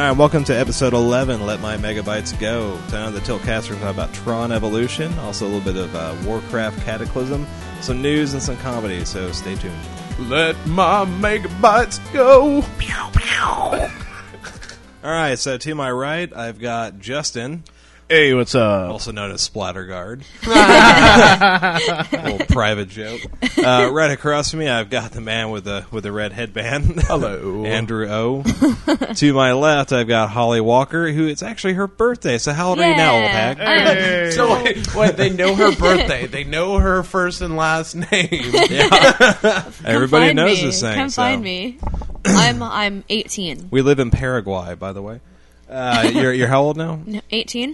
Alright, welcome to episode 11, Let My Megabytes Go. Tonight on the Tiltcast, we're talking about Tron Evolution, also a little bit of Warcraft Cataclysm, some news and some comedy, so stay tuned. Let my megabytes go. Pew, pew. Alright, so to my right, I've got Justin. Hey, what's up? Also known as Splatterguard. Little private joke. Right across from me, I've got the man with the red headband. Hello. Andrew O. To my left, I've got Holly Walker, who it's actually her birthday. So how old are you now, old hag? Hey. So wait, they know her birthday. They know her first and last name. Yeah. Everybody knows me. this thing. Come so. find me. I'm 18. We live in Paraguay, by the way. You're how old now? No, 18?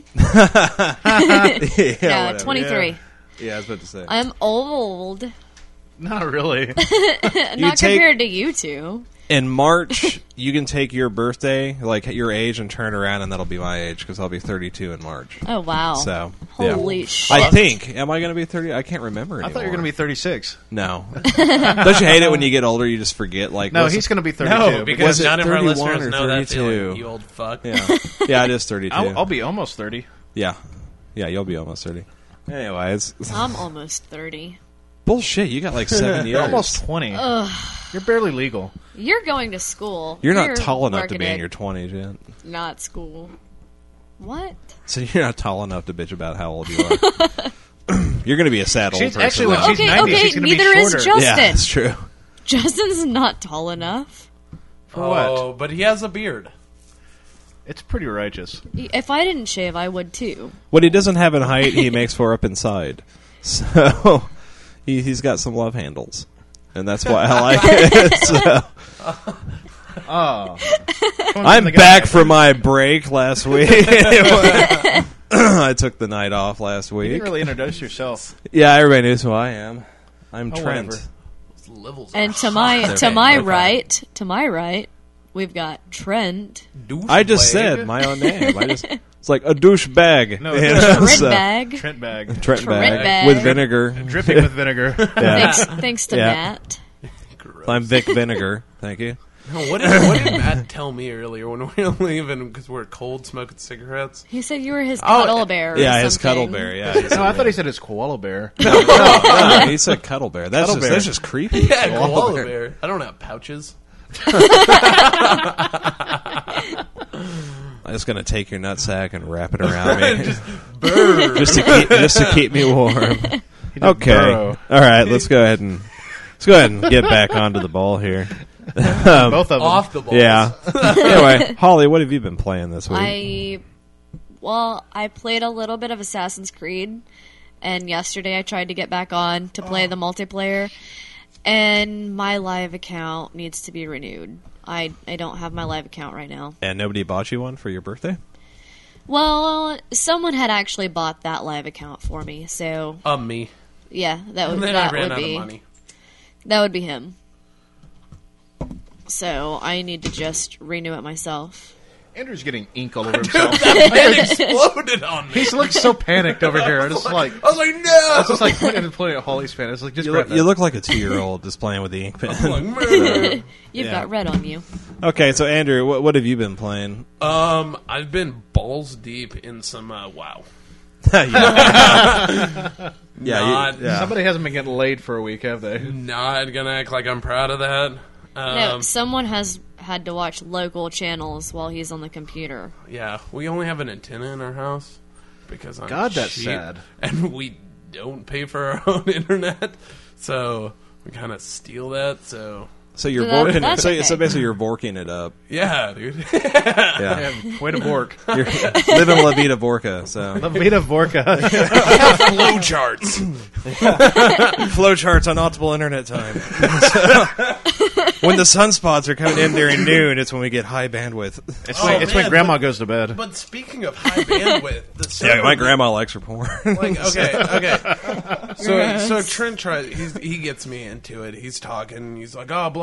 Yeah, No, whatever. 23. Yeah, I was about to say. I'm old. Not really. Not compared to you two. In March, you can take your birthday, like your age, and turn around, and that'll be my age, because I'll be 32 in March. Oh, wow. So, yeah. Holy shit. I think. Am I going to be 30? I can't remember anymore. I thought you were going to be 36. No. Don't you hate it when you get older, you just forget? Like, No, what's he's the- going to be 32. No, Was because it none of our 31 listeners or know that 32? feeling. You old fuck. Yeah. Yeah, it is 32. I'll be almost 30. Yeah. Yeah, you'll be almost 30. Anyways. I'm almost 30. Bullshit, you got like 7 years. You're almost 20. You're barely legal. You're going to school. You're not tall enough to working be in at your 20s yet. Not school. What? So you're not tall enough to bitch about how old you are. You're going to be a sad old She's person. actually when though. she's 90, Okay, she's going to be neither is shorter. Justin. Yeah, that's true. Justin's not tall enough. For Oh, what? but he has a beard. It's pretty righteous. If I didn't shave, I would too. What he doesn't have in height, he makes for up inside. So he's got some love handles. And that's why I like it. So. Oh. I'm back from my break last week. I took the night off last You week. didn't really introduce yourself. Yeah, everybody knows who I am. I'm Oh, Trent. whatever. His levels And are to my Okay. right, we've got Trent. I just douchebag. said my own name. It's like a douchebag. No, You it's know, Trent so- bag. Trent bag. Trent Trent bag. bag. With vinegar. Dripping with vinegar. Yeah. Thanks to Yeah. Matt. Gross. I'm Vic Vinegar. Thank you. No, what did Matt tell me earlier when we were leaving because we were cold smoking cigarettes? He said you were his cuddle bear. Or Yeah, his something. cuddle bear. Yeah. No, I thought he said it's koala bear. No, he said cuddle bear. That's Cuddle just bear. that's just creepy. Yeah, Koala koala bear. bear. I don't have pouches. I'm just gonna take your nutsack and wrap it around me, Burr. just to keep me warm. Okay. burrow. All right. Let's go ahead and get back onto the ball here. Both of them. Off the balls. Yeah. Anyway, Holly, what have you been playing this week? I played a little bit of Assassin's Creed, and yesterday I tried to get back on to play the multiplayer, and my live account needs to be renewed. I don't have my live account right now. And nobody bought you one for your birthday? Well, someone had actually bought that live account for me, so Me. yeah, that And would then I that ran would out of be money. that would be him. So I need to just renew it myself. Andrew's getting ink all over himself. It exploded on me. He looks so panicked over here. I was just like, I was like, no! it's just like pointing at Holly's fan. It's like, just grab that. You look like a 2-year-old just playing with the ink pen. I'm like, murder. You've Yeah. got red on you. Okay, so Andrew, what have you been playing? I've been balls deep in some WoW. Yeah, yeah. Somebody hasn't been getting laid for a week, have they? Not gonna act like I'm proud of that. No, someone has had to watch local channels while he's on the computer. Yeah, we only have an antenna in our house because I'm God, that's cheap, sad. and we don't pay for our own internet, so we kind of steal that. So you're Well, vorking. that's okay. So basically, you're vorking it up. yeah, dude. Yeah, Yeah, way to bork. you're living La Vida Vorka. So La Vida Vorka. Flow charts. flowcharts on optimal internet time. When the sunspots are coming in during noon, it's when we get high bandwidth. It's Oh, when man, Grandma goes to bed. But speaking of high bandwidth, the Yeah, server- my grandma likes her porn. Like, okay. So Trent tries. He gets me into it. He's talking. He's like, oh, blah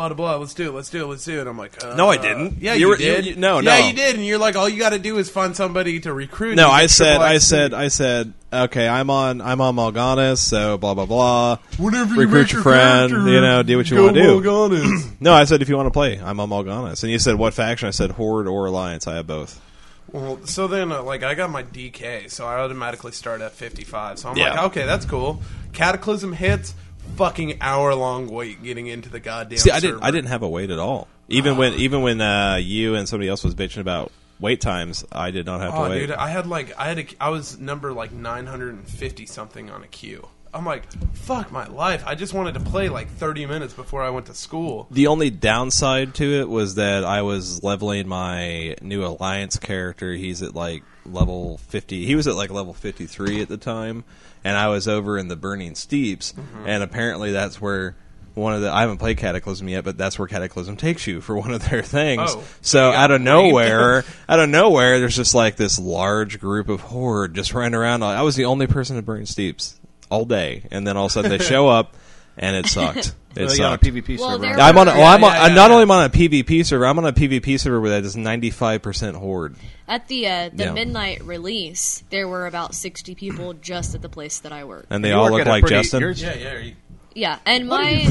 blah, blah, blah. Let's do it. And I'm like, No, I didn't. Yeah, You you were- did. you- no, Yeah, no. you did. And you're like, all you got to do is find somebody to recruit. No, you I get said, triple I XP. said, okay, I'm on Mal'Ganis, so blah blah blah. Whenever you Recruit make your your friend, character, do what you go want to do. Mal'Ganis. No, I said if you want to play, I'm on Mal'Ganis, and you said what faction? I said Horde or Alliance. I have both. Well, so then, like, I got my DK, so I automatically start at 55. So I'm Yeah. like, okay, that's cool. Cataclysm hits, fucking hour-long wait getting into the goddamn See, I server. didn't have a wait at all. Even when you and somebody else was bitching about wait times, I did not have to Oh, wait. dude, I was number, like, 950-something on a queue. I'm like, fuck my life. I just wanted to play, like, 30 minutes before I went to school. The only downside to it was that I was leveling my new Alliance character. He's at like level 50. He was at like level 53 at the time, and I was over in the Burning Steeps, and apparently that's where I haven't played Cataclysm yet, but that's where Cataclysm takes you for one of their things. Oh, so you got out of nowhere, there's just like this large group of Horde just running around. I was the only person in Burning Steeps all day, and then all of a sudden they show up, and it sucked. It Well, you're on a sucked. PvP Well, server. there right? I'm on. Yeah, Not yeah. only am I on a PvP server. I'm on a PvP server where that is 95% Horde. At the Yeah. midnight release, there were about 60 people just at the place that I work. And they You all work look at a like pretty- Justin. you're- Yeah. Yeah, and my you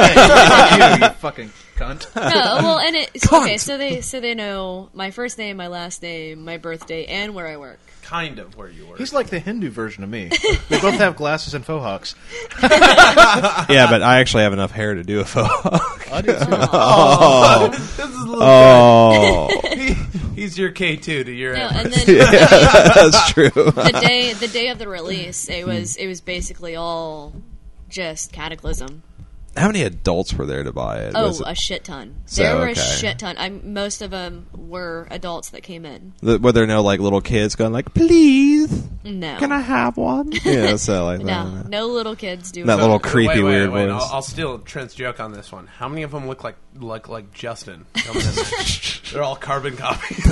fucking cunt. no, well, and it Cunt. okay. So they know my first name, my last name, my birthday, and where I work. Kind of where you were. He's like the Hindu version of me. We both have glasses and faux hawks. Yeah, but I actually have enough hair to do a faux. I do too. This is a little Oh, He's your K2 to your No, M. and then that's true. the day of the release, it was basically all just Cataclysm. How many adults were there to buy it? Oh, Was it- a shit ton. So, There were okay. a shit ton. Most of them were adults that came in. were there no like little kids going like, please, No, can I have one? Yeah, so like that. no little kids doing That it. little creepy wait, weird wait. voice. I'll steal Trent's joke on this one. How many of them look like Justin? Coming in there? They're all carbon copies.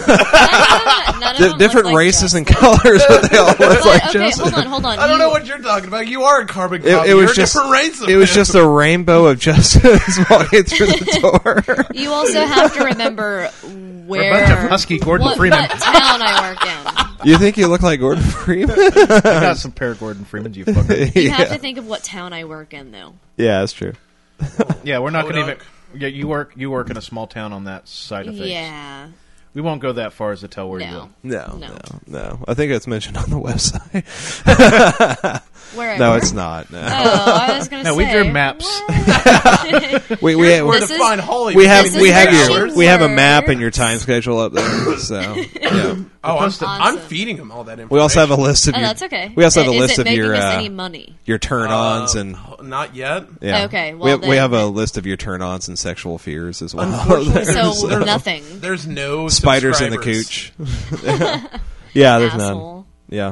None of them Different look like races and Justin. colors, but they all look But, like okay, Justin. hold on. I don't You- know what you're talking about. You are a carbon copy. It was You're just a different race of it was him. just a rainbow of Justins walking through the door. You also have to remember We're a bunch of where husky Gordon what Freeman. town I work in. You think you look like Gordon Freeman? I got some pair of Gordon Freemans, you fucker. You have to think of what town I work in, though. Yeah, that's true. Yeah, we're not going to even. Podunk. Yeah, you work in a small town on that side of things. Yeah. We won't go that far as to tell where you No. live. No. I think it's mentioned on the website. Where I No, work. it's not. No. Oh, I was going to No, say. we drew maps. what? we Where have to This is- find Hollywood. we have This is we have where your she we have a map works. and your time schedule up there. So yeah. Oh, Post it. I'm Awesome. feeding him all that information. We also have a list of Oh, your. that's okay. We also have a Is list it of making your us any money? your turn-ons and Not yet. yeah. Okay, we well have, we have a then- list of your turn-ons and sexual fears as well. Unfortunately, There. So nothing. There's no Spiders in the subscribers. cooch. Yeah, there's none. Asshole. Yeah.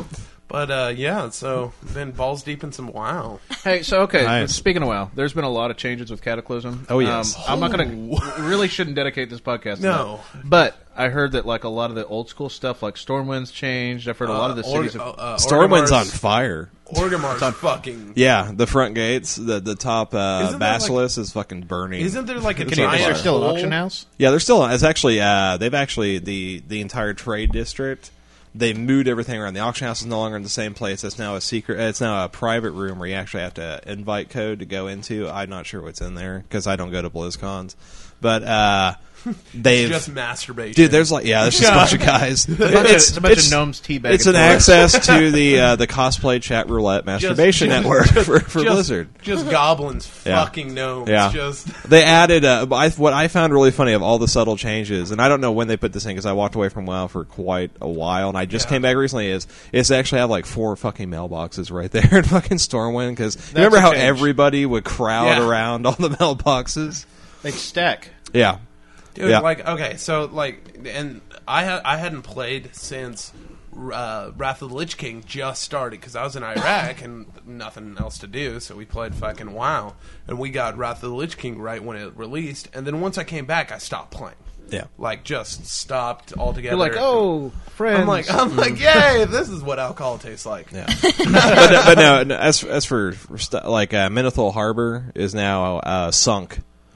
But yeah, so been balls deep in some WoW. Hey, so okay. Nice. Speaking of WoW, there's been a lot of changes with Cataclysm. Oh, yes. I'm not going to. Really shouldn't dedicate this podcast. to No. that. But I heard that like a lot of the old school stuff, like Stormwind's changed. I've heard a lot of the cities. Have, Stormwind's on fire. Orgrimmar's on fucking. Yeah, the front gates, the top that basilisk is fucking burning. Isn't there like a It's Can you, on is there giant fire. still an hole? auction house? Yeah, they're still. It's actually. They've actually the entire trade district. They moved everything around. The auction house is no longer in the same place. It's now a secret. It's now a private room where you actually have to invite code to go into. I'm not sure what's in there because I don't go to BlizzCons. But they've Just masturbation. dude. There's like there's just a bunch of guys. It's a bunch of gnomes teabagging. It's an for us. access to the cosplay chat roulette masturbation network for Blizzard. Just goblins, Yeah. fucking gnomes. Yeah. Just They added what I found really funny of all the subtle changes, and I don't know when they put this in because I walked away from WoW for quite a while, and I just Yeah. came back recently. Is they actually have like 4 fucking mailboxes right there in fucking Stormwind because remember how a change. everybody would crowd Yeah. around all the mailboxes? They stack. Yeah, dude, Yeah. like okay, so like, and I hadn't played since Wrath of the Lich King just started because I was in Iraq and nothing else to do, so we played fucking WoW, and we got Wrath of the Lich King right when it released, and then once I came back, I stopped playing. yeah. Like just stopped altogether. You're like, oh, friends. I'm like, yay! This is what alcohol tastes like. Yeah, but no. As for like Menethil Harbor is now sunk.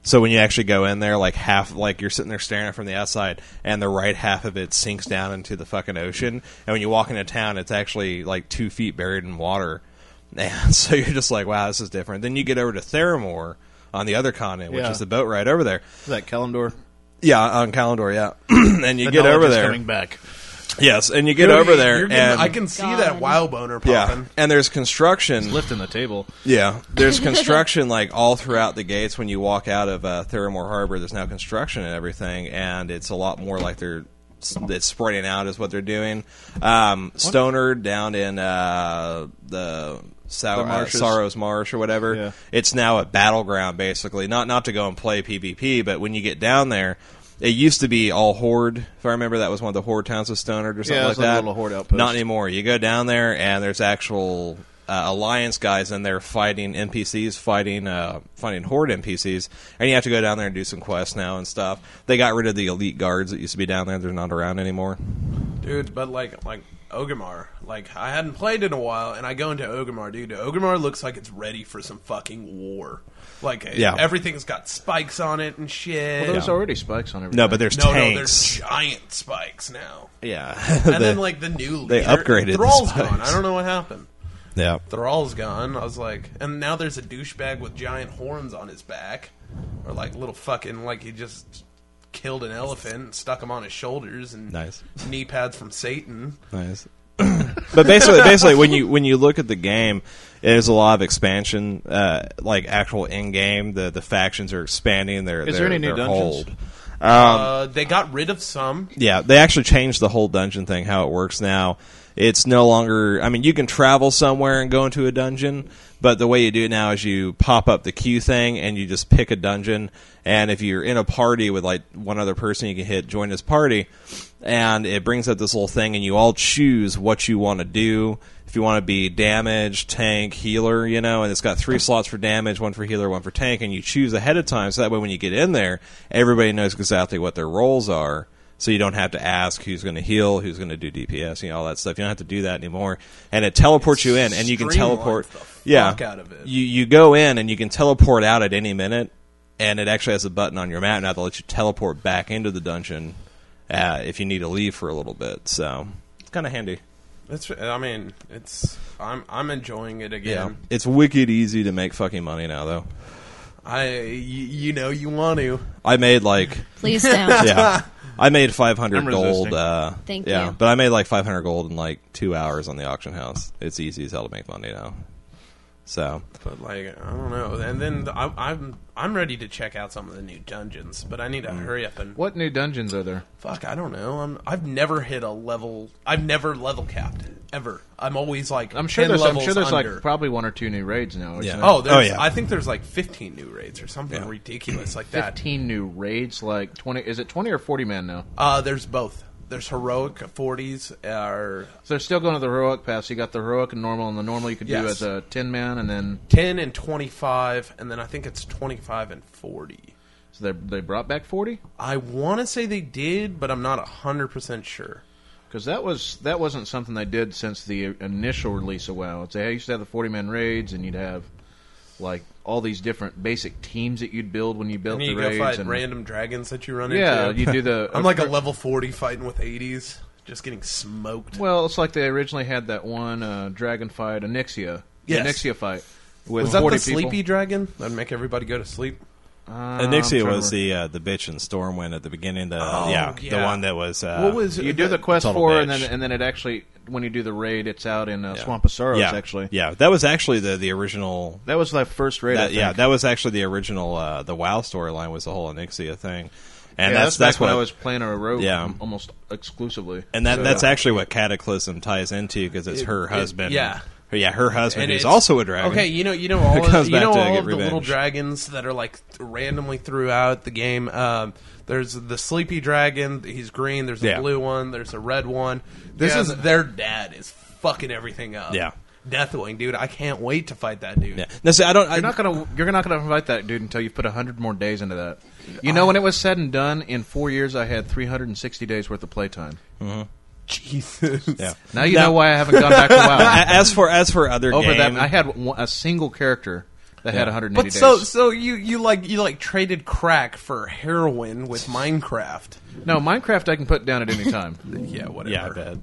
So when you actually go in there, like you're sitting there staring at it from the outside, and the right half of it sinks down into the fucking ocean. And when you walk into town, it's actually like 2 feet buried in water. And so you're just like, wow, this is different. Then you get over to Theramore on the other continent, which is the boat ride over there. Is that Kalimdor? Yeah, on Kalimdor, yeah. And you get over there. Coming back. Yes, and you get over there, and I can see that wow boner popping. yeah, and there's construction. Lifting the table. Yeah, there's construction like all throughout the gates. When you walk out of Theramore Harbor, there's now construction and everything, and it's a lot more like it's spreading out is what they're doing. Stoner down in the Sorrow's Marsh or whatever. Yeah. It's now a battleground basically. Not to go and play PvP, but when you get down there. It used to be all Horde. If I remember, that was one of the Horde towns of Stonard or something like that. A little Horde outpost. Not anymore. You go down there, and there's actual Alliance guys in there fighting NPCs, fighting Horde NPCs, and you have to go down there and do some quests now and stuff. They got rid of the elite guards that used to be down there. They're not around anymore. Dude, but like Orgrimmar, like I hadn't played in a while, and I go into Orgrimmar, dude. Orgrimmar looks like it's ready for some fucking war. Like everything's got spikes on it and shit. Well, there's already spikes on everything. No, but there's No, tanks. there's giant spikes now. Yeah, And then like the new leader, they upgraded the Thrall's spikes. gone. I don't know what happened. Yeah, Thrall's gone. I was like, and now there's a douchebag with giant horns on his back, or like little fucking like he just killed an elephant and stuck him on his shoulders, and Nice. knee pads from Satan. nice. But basically, when you look at the game, there's a lot of expansion, like actual in game. The factions are expanding. Is there any new dungeons? They got rid of some. Yeah, they actually changed the whole dungeon thing, how it works now. It's no longer... I mean, you can travel somewhere and go into a dungeon, but the way you do it now is you pop up the queue thing and you just pick a dungeon, and if you're in a party with, like, one other person, you can hit join this party, and it brings up this little thing, and you all choose what you want to do. If you want to be damage, tank, healer, you know, and it's got 3 slots for damage, 1 for healer, 1 for tank, and you choose ahead of time, so that way when you get in there, everybody knows exactly what their roles are. So you don't have to ask who's going to heal, who's going to do DPS, you know, all that stuff. You don't have to do that anymore. And it teleports you in, and you can teleport. Fuck out of it. You go in, and you can teleport out at any minute, and it actually has a button on your map now that lets you teleport back into the dungeon if you need to leave for a little bit. So it's kind of handy. I'm enjoying it again. Yeah, it's wicked easy to make fucking money now, though. You know you want to. I made like Please don't. yeah. I made 500 I'm gold. resisting. Thank yeah, you. but I made like 500 gold in like 2 hours on the auction house. It's easy as hell to make money now. So, But like I don't know. And then I'm ready to check out some of the new dungeons, but I need to hurry up and What new dungeons are there? fuck. I don't know. I've never hit a level. I've never level capped ever. I'm always like I'm sure 10 there's levels under. like probably 1 or 2 new raids now. Yeah. Isn't Oh, there? there's, yeah. I think there's like 15 new raids or something Yeah. ridiculous like that. 15 new raids, like 20. Is it 20 or 40 man now? There's both. There's heroic 40s. So they're still going to the heroic pass. You got the heroic and normal, and the normal you could do Yes. as a 10 man, and then 10 and 25, and then I think it's 25 and 40. so they brought back 40 I want to say they did, but I'm not 100% sure. because that wasn't something they did since the initial release of WoW. They used to have the 40 man raids, and you'd have like all these different basic teams that you'd build when you built And the you go raids. fight and random dragons that you run yeah, into. you do the. I'm like a level 40 fighting with 80s, just getting smoked. Well, it's like they originally had that one dragon fight, Onyxia. Yes. The Onyxia fight. With Was that 40 the sleepy people. dragon? That'd make everybody go to sleep? Anixia I'm was trying the bitch in Stormwind at the beginning. The yeah. the one that was What was You do the quest Total for, bitch. and then it actually, when you do the raid, it's out in Swamp of Sorrows. yeah, Actually, yeah. That was actually the original. that was the first raid. I think. That was actually the original. The WoW storyline was the whole Anixia thing, and Yeah, that's back what when I was playing a rogue Yeah. almost exclusively. and that So, that's actually what Cataclysm ties into because it's her husband. yeah. Her husband And is it's- also a dragon. Okay, you know all It comes of, back to all get of the little revenge. dragons that are like randomly throughout the game. There's the sleepy dragon. He's green. There's a Yeah. blue one. There's a red one. This Yeah, is their dad is fucking everything up. Yeah. Deathwing, dude. I can't wait to fight that dude. Yeah. Now, see, You're not gonna fight that dude until you've put 100 more days into that. You know, when it was said and done, in 4 years, I had 360 days worth of playtime. Jesus. Yeah. Now you know why I haven't gone back to WoW. As for other Over game, that, I had a single character that had 180 But days. so you like traded crack for heroin with Minecraft. No, Minecraft I can put down at any time. Yeah, whatever. Yeah, I bet.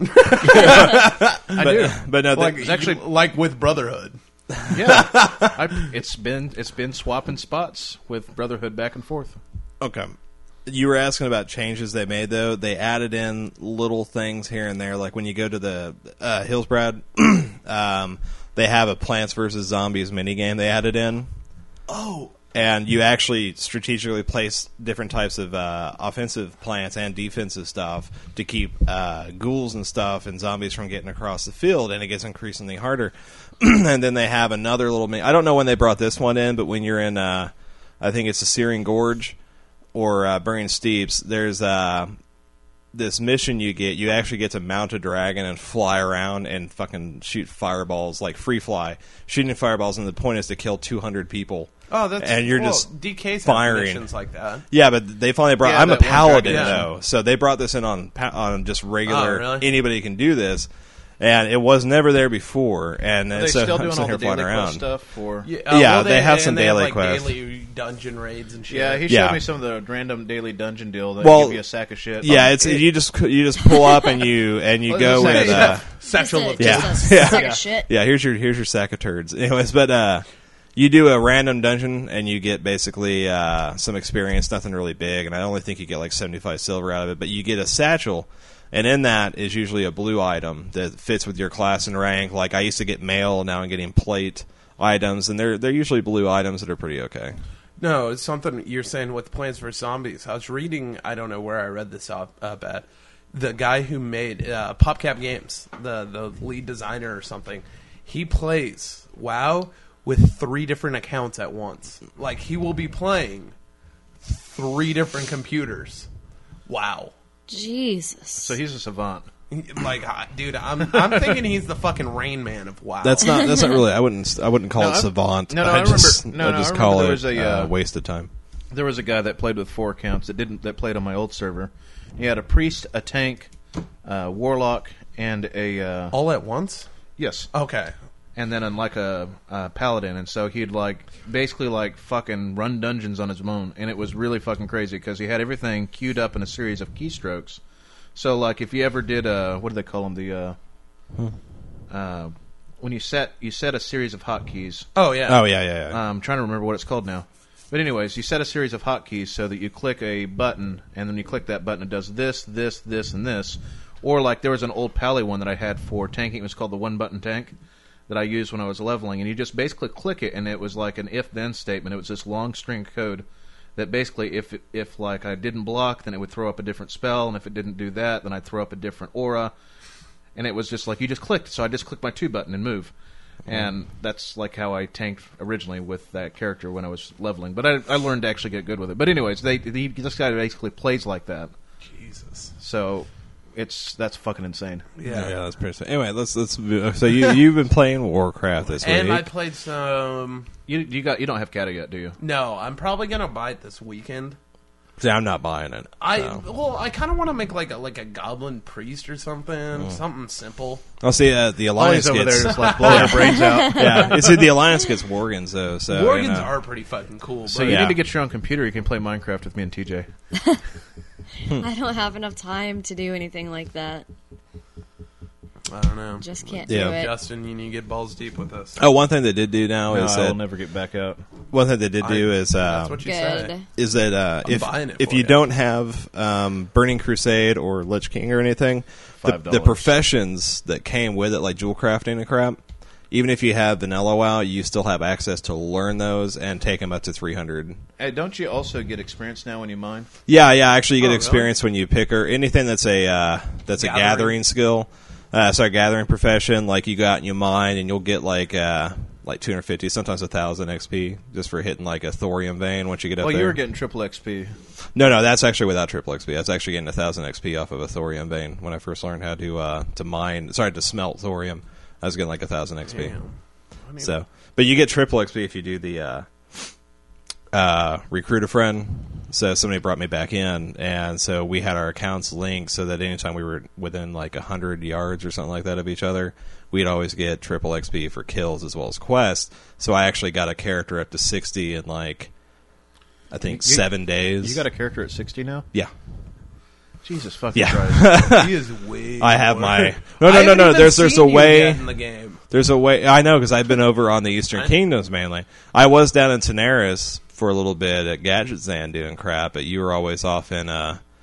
I do. But no, Like It's actually- like with Brotherhood. Yeah, it's been swapping spots with Brotherhood back and forth. okay. You were asking about changes they made, though. They added in little things here and there, like when you go to the Hillsbrad, they have a Plants vs. Zombies minigame they added in. Oh, And you actually strategically place different types of offensive plants and defensive stuff to keep ghouls and stuff and zombies from getting across the field, and it gets increasingly harder. And then they have another little... I don't know when they brought this one in, but when you're in, I think it's the Searing Gorge or Burning Steeps, there's this mission you get. You actually get to mount a dragon and fly around and fucking shoot fireballs, like free fly. Shooting fireballs, and the point is to kill 200 people. oh, that's And you're well, just DK's firing. missions like that. Yeah, but they finally brought... Yeah, I'm a that one paladin, dragon, though, so they brought this in on just regular... Oh, really? Anybody can do this, and it was never there before, and Are they so still I'm doing sitting all here the daily flying quest around. stuff? Or Yeah, Yeah, they have and some they daily like quests. daily dungeon raids and shit. yeah, he showed Yeah. me some of the random daily dungeon deal that Well, give you a sack of shit. Yeah, it's you just pull up and you Well, go it's with... like- Sexual Just abuse. a Yeah. sack Yeah. of shit. Yeah, here's your sack of turds. Anyways, but you do a random dungeon and you get basically some experience, nothing really big, and I only think you get like 75 silver out of it. But you get a satchel, and in that is usually a blue item that fits with your class and rank. Like I used to get mail, now I'm getting plate items, and they're usually blue items that are pretty okay. No, it's something you're saying with Plants vs. Zombies. I was reading, I don't know where I read this up at, the guy who made PopCap Games, the lead designer or something, he plays WoW with 3 different accounts at once. Like, he will be playing 3 different computers. Wow. Jesus. So he's a savant. Like, dude, I'm thinking he's the fucking Rain Man of WoW. That's not really. I wouldn't call No, it I'm- savant. no, no, I I just remember- no, no, I just remember call there it was a, waste of time. There was a guy that played with 4 accounts that played on my old server. He had a priest, a tank, warlock, and a all at once? yes, Okay. and then like a paladin. And so he'd like basically like fucking run dungeons on his own, and it was really fucking crazy because he had everything queued up in a series of keystrokes. So like if you ever did what do they call them, when you set a series of hotkeys. Oh, yeah. Oh yeah. I'm trying to remember what it's called now. But anyways, you set a series of hotkeys so that you click a button, and then you click that button, it does this, this, this, and this. Or like there was an old Pally one that I had for tanking. It was called the one-button tank that I used when I was leveling, and you just basically click it, and it was like an if-then statement. It was this long string of code that basically, if like I didn't block, then it would throw up a different spell, and if it didn't do that, then I'd throw up a different aura. And it was just like you just clicked, so I just clicked my 2 button and move. And that's like how I tanked originally with that character when I was leveling. But I learned to actually get good with it. But anyways, this guy basically plays like that. Jesus. So that's fucking insane. Yeah. Yeah, that's pretty. Anyway, let's. So you've been playing Warcraft this week. And I played some... You don't have Kata yet, do you? No, I'm probably going to buy it this weekend. See, I'm not buying it. I kind of want to make like a goblin priest or something, something simple. I'll see. The Alliance Always over gets. there just like blowing their brains out. Yeah, see, the Alliance gets Worgans though. So Worgans are pretty fucking cool. So Bro. you Yeah. need to get your own computer. You can play Minecraft with me and TJ. I don't have enough time to do anything like that. I don't know. Just can't Yeah. do it. Justin, you need to get balls deep with us. Oh, one thing they did do now No, is I'll that never get back out. one thing they did do is That's what you say. Good. is that I'm buying it if for you you. don't have Burning Crusade or Lich King or anything, the $5. professions that came with it, like jewel crafting and crap, even if you have vanilla WoW, you still have access to learn those and take them up to 300. Hey, don't you also get experience now when you mine? Yeah. Actually, you get Oh, really? experience when you pick her. Anything that's a gathering skill. Gathering profession, like you go out and you mine, and you'll get like 250, sometimes 1,000 XP just for hitting like a thorium vein once you get up Well, there. you were getting triple XP. No, that's actually without triple XP. That's actually getting 1,000 XP off of a thorium vein. When I first learned how to smelt thorium, I was getting like 1,000 XP. Damn. I mean, So, but you get triple XP if you do the recruit a friend. So somebody brought me back in, and so we had our accounts linked so that anytime we were within like 100 yards or something like that of each other, we'd always get triple XP for kills as well as quests. So I actually got a character up to 60 in like, I think 7 days. You got a character at 60 now? Yeah. Jesus fucking Yeah. Christ. He is way. I have more. my... I No. haven't even There's a seen you way... yet in the game. There's a way... I know, because I've been over on the Eastern Kingdoms mainly. I was down in Tenaris for a little bit at Gadgetzan doing crap, but you were always off in...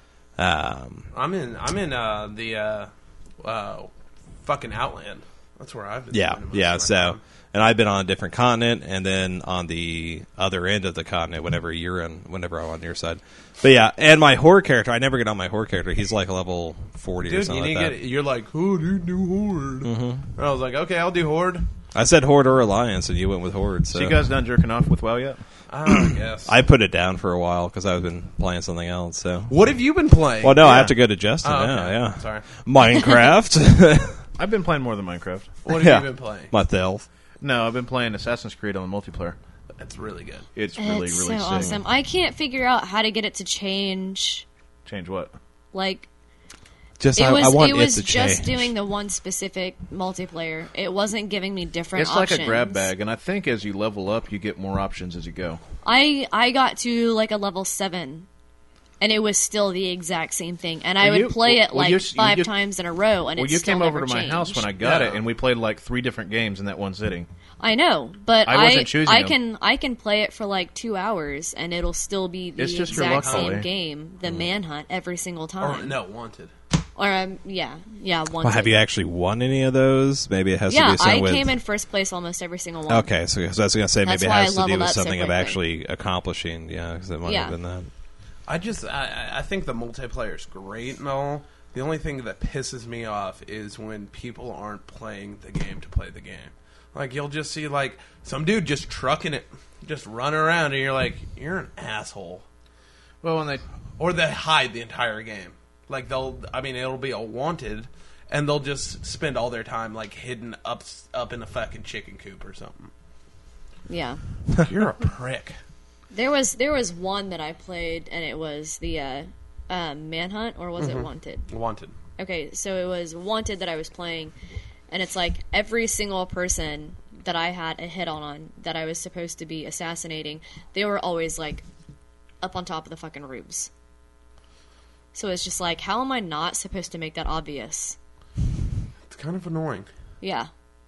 I'm in the fucking Outland. That's where I've been. spending most of my So, time. and I've been on a different continent, and then on the other end of the continent, whenever I'm on your side. But yeah, and my horde character, I never get on my horde character. He's like a level 40 or Dude, something you like need that. to get. You're like, oh, dude, do Horde. And I was like, okay, I'll do Horde. I said horde or alliance, and you went with horde. So, So you guys done jerking off with WoW yet? I guess. I put it down for a while because I've been playing something else. So, What have you been playing? well, no, I Yeah. have to go to Justin Oh, now. okay. Yeah, Sorry. Minecraft, I've been playing more than Minecraft. What have Yeah. you been playing? myself. No, I've been playing Assassin's Creed on the multiplayer. That's really good. It's really, It's really so sick. awesome. I can't figure out how to get it to change. Change what? Like Just I want was it to just change. doing the one specific multiplayer. It wasn't giving me different It's options. like a grab bag, and I think as you level up, you get more options as you go. I got to like a level 7, and it was still the exact same thing. And I Well, would play it well, like you- 5 times in a row, and Well, it you still came over never to my house when I changed. got Yeah. it, and we played like 3 different games in that one sitting. I know, but I wasn't choosing I them. can play it for like 2 hours, and it'll still be the It's just your exact luck, same Holly. game, the manhunt every single Or, time. no, Wanted. Or yeah, one. Well, have you actually won any of those? Maybe it has to Yeah, do something I with. came in first place almost every single one. Okay, so I was going to say That's maybe it why has I to do leveled with up so something of quickly. actually accomplishing. Yeah, because it might Yeah. have been that. I think the multiplayer is great and all. The only thing that pisses me off is when people aren't playing the game to play the game. Like, you'll just see, like, some dude just trucking it, just running around, and you're like, you're an asshole. Well, when they Or they hide the entire game. Like, it'll be a Wanted, and they'll just spend all their time, like, hidden up in a fucking chicken coop or something. Yeah. You're a prick. There was one that I played, and it was the Manhunt, or was it Wanted? Wanted. Okay, so it was Wanted that I was playing, and it's like every single person that I had a hit on that I was supposed to be assassinating, they were always like up on top of the fucking roofs. So it's just like, how am I not supposed to make that obvious? It's kind of annoying. Yeah.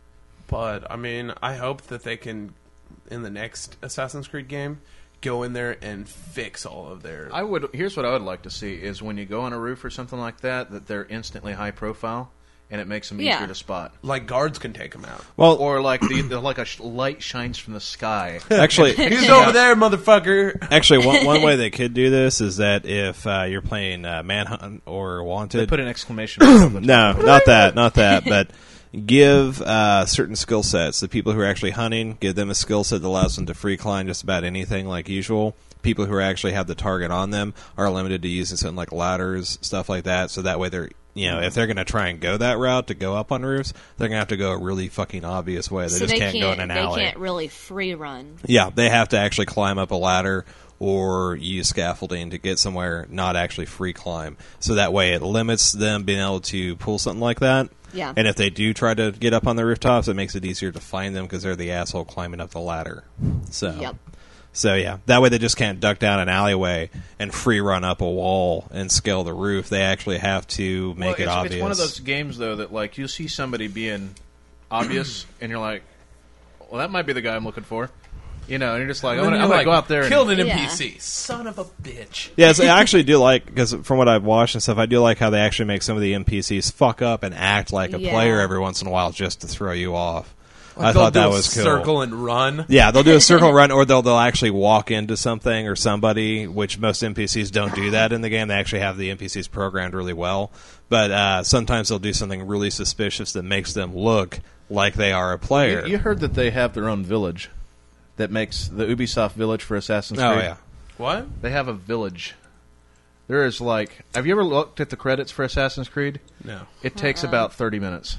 But, I mean, I hope that they can, in the next Assassin's Creed game, go in there and fix all of their... Here's what I would like to see is when you go on a roof or something like that they're instantly high profile, and it makes them Yeah. easier to spot. Like, guards can take them out. Well, Or like like a light shines from the sky. actually, He's over there, motherfucker! actually, one way they could do this is that if you're playing Manhunt or They Wanted, put an exclamation mark over the top. no, not that, but give certain skill sets. The people who are actually hunting, give them a skill set that allows them to free climb just about anything like usual. People who actually have the target on them are limited to using something like ladders, stuff like that. So that way they're, if they're going to try and go that route to go up on roofs, they're going to have to go a really fucking obvious way. They So just can't go in an they alley. can't really free run. Yeah, they have to actually climb up a ladder or use scaffolding to get somewhere, not actually free climb. So that way it limits them being able to pull something like that. Yeah. And if they do try to get up on the rooftops, it makes it easier to find them because they're the asshole climbing up the ladder. So, Yep. So yeah, that way they just can't duck down an alleyway and free run up a wall and scale the roof. They actually have to make it obvious. It's one of those games though that like you see somebody being obvious, and you're like, well, that might be the guy I'm looking for. And you're just like, I'm And then gonna you're go out there. Killed And, an Yeah. NPC. Son of a bitch. Yes, I actually do like, because from what I've watched and stuff, I do like how they actually make some of the NPCs fuck up and act like a Yeah. player every once in a while just to throw you off. I They'll thought do that a was cool. circle and run. Yeah, they'll do a circle run, or they'll actually walk into something or somebody, which most NPCs don't do that in the game. They actually have the NPCs programmed really well. But sometimes they'll do something really suspicious that makes them look like they are a player. you heard that they have their own village that makes the Ubisoft village for Assassin's Creed. Oh, yeah. What? They have a village. There is like, have you ever looked at the credits for Assassin's Creed? No. It takes about 30 minutes.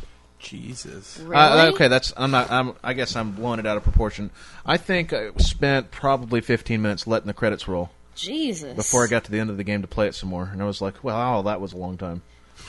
Jesus. Really? Okay, I guess I'm blowing it out of proportion. I think I spent probably 15 minutes letting the credits roll Jesus. before I got to the end of the game to play it some more, and I was like, "Well, that was a long time."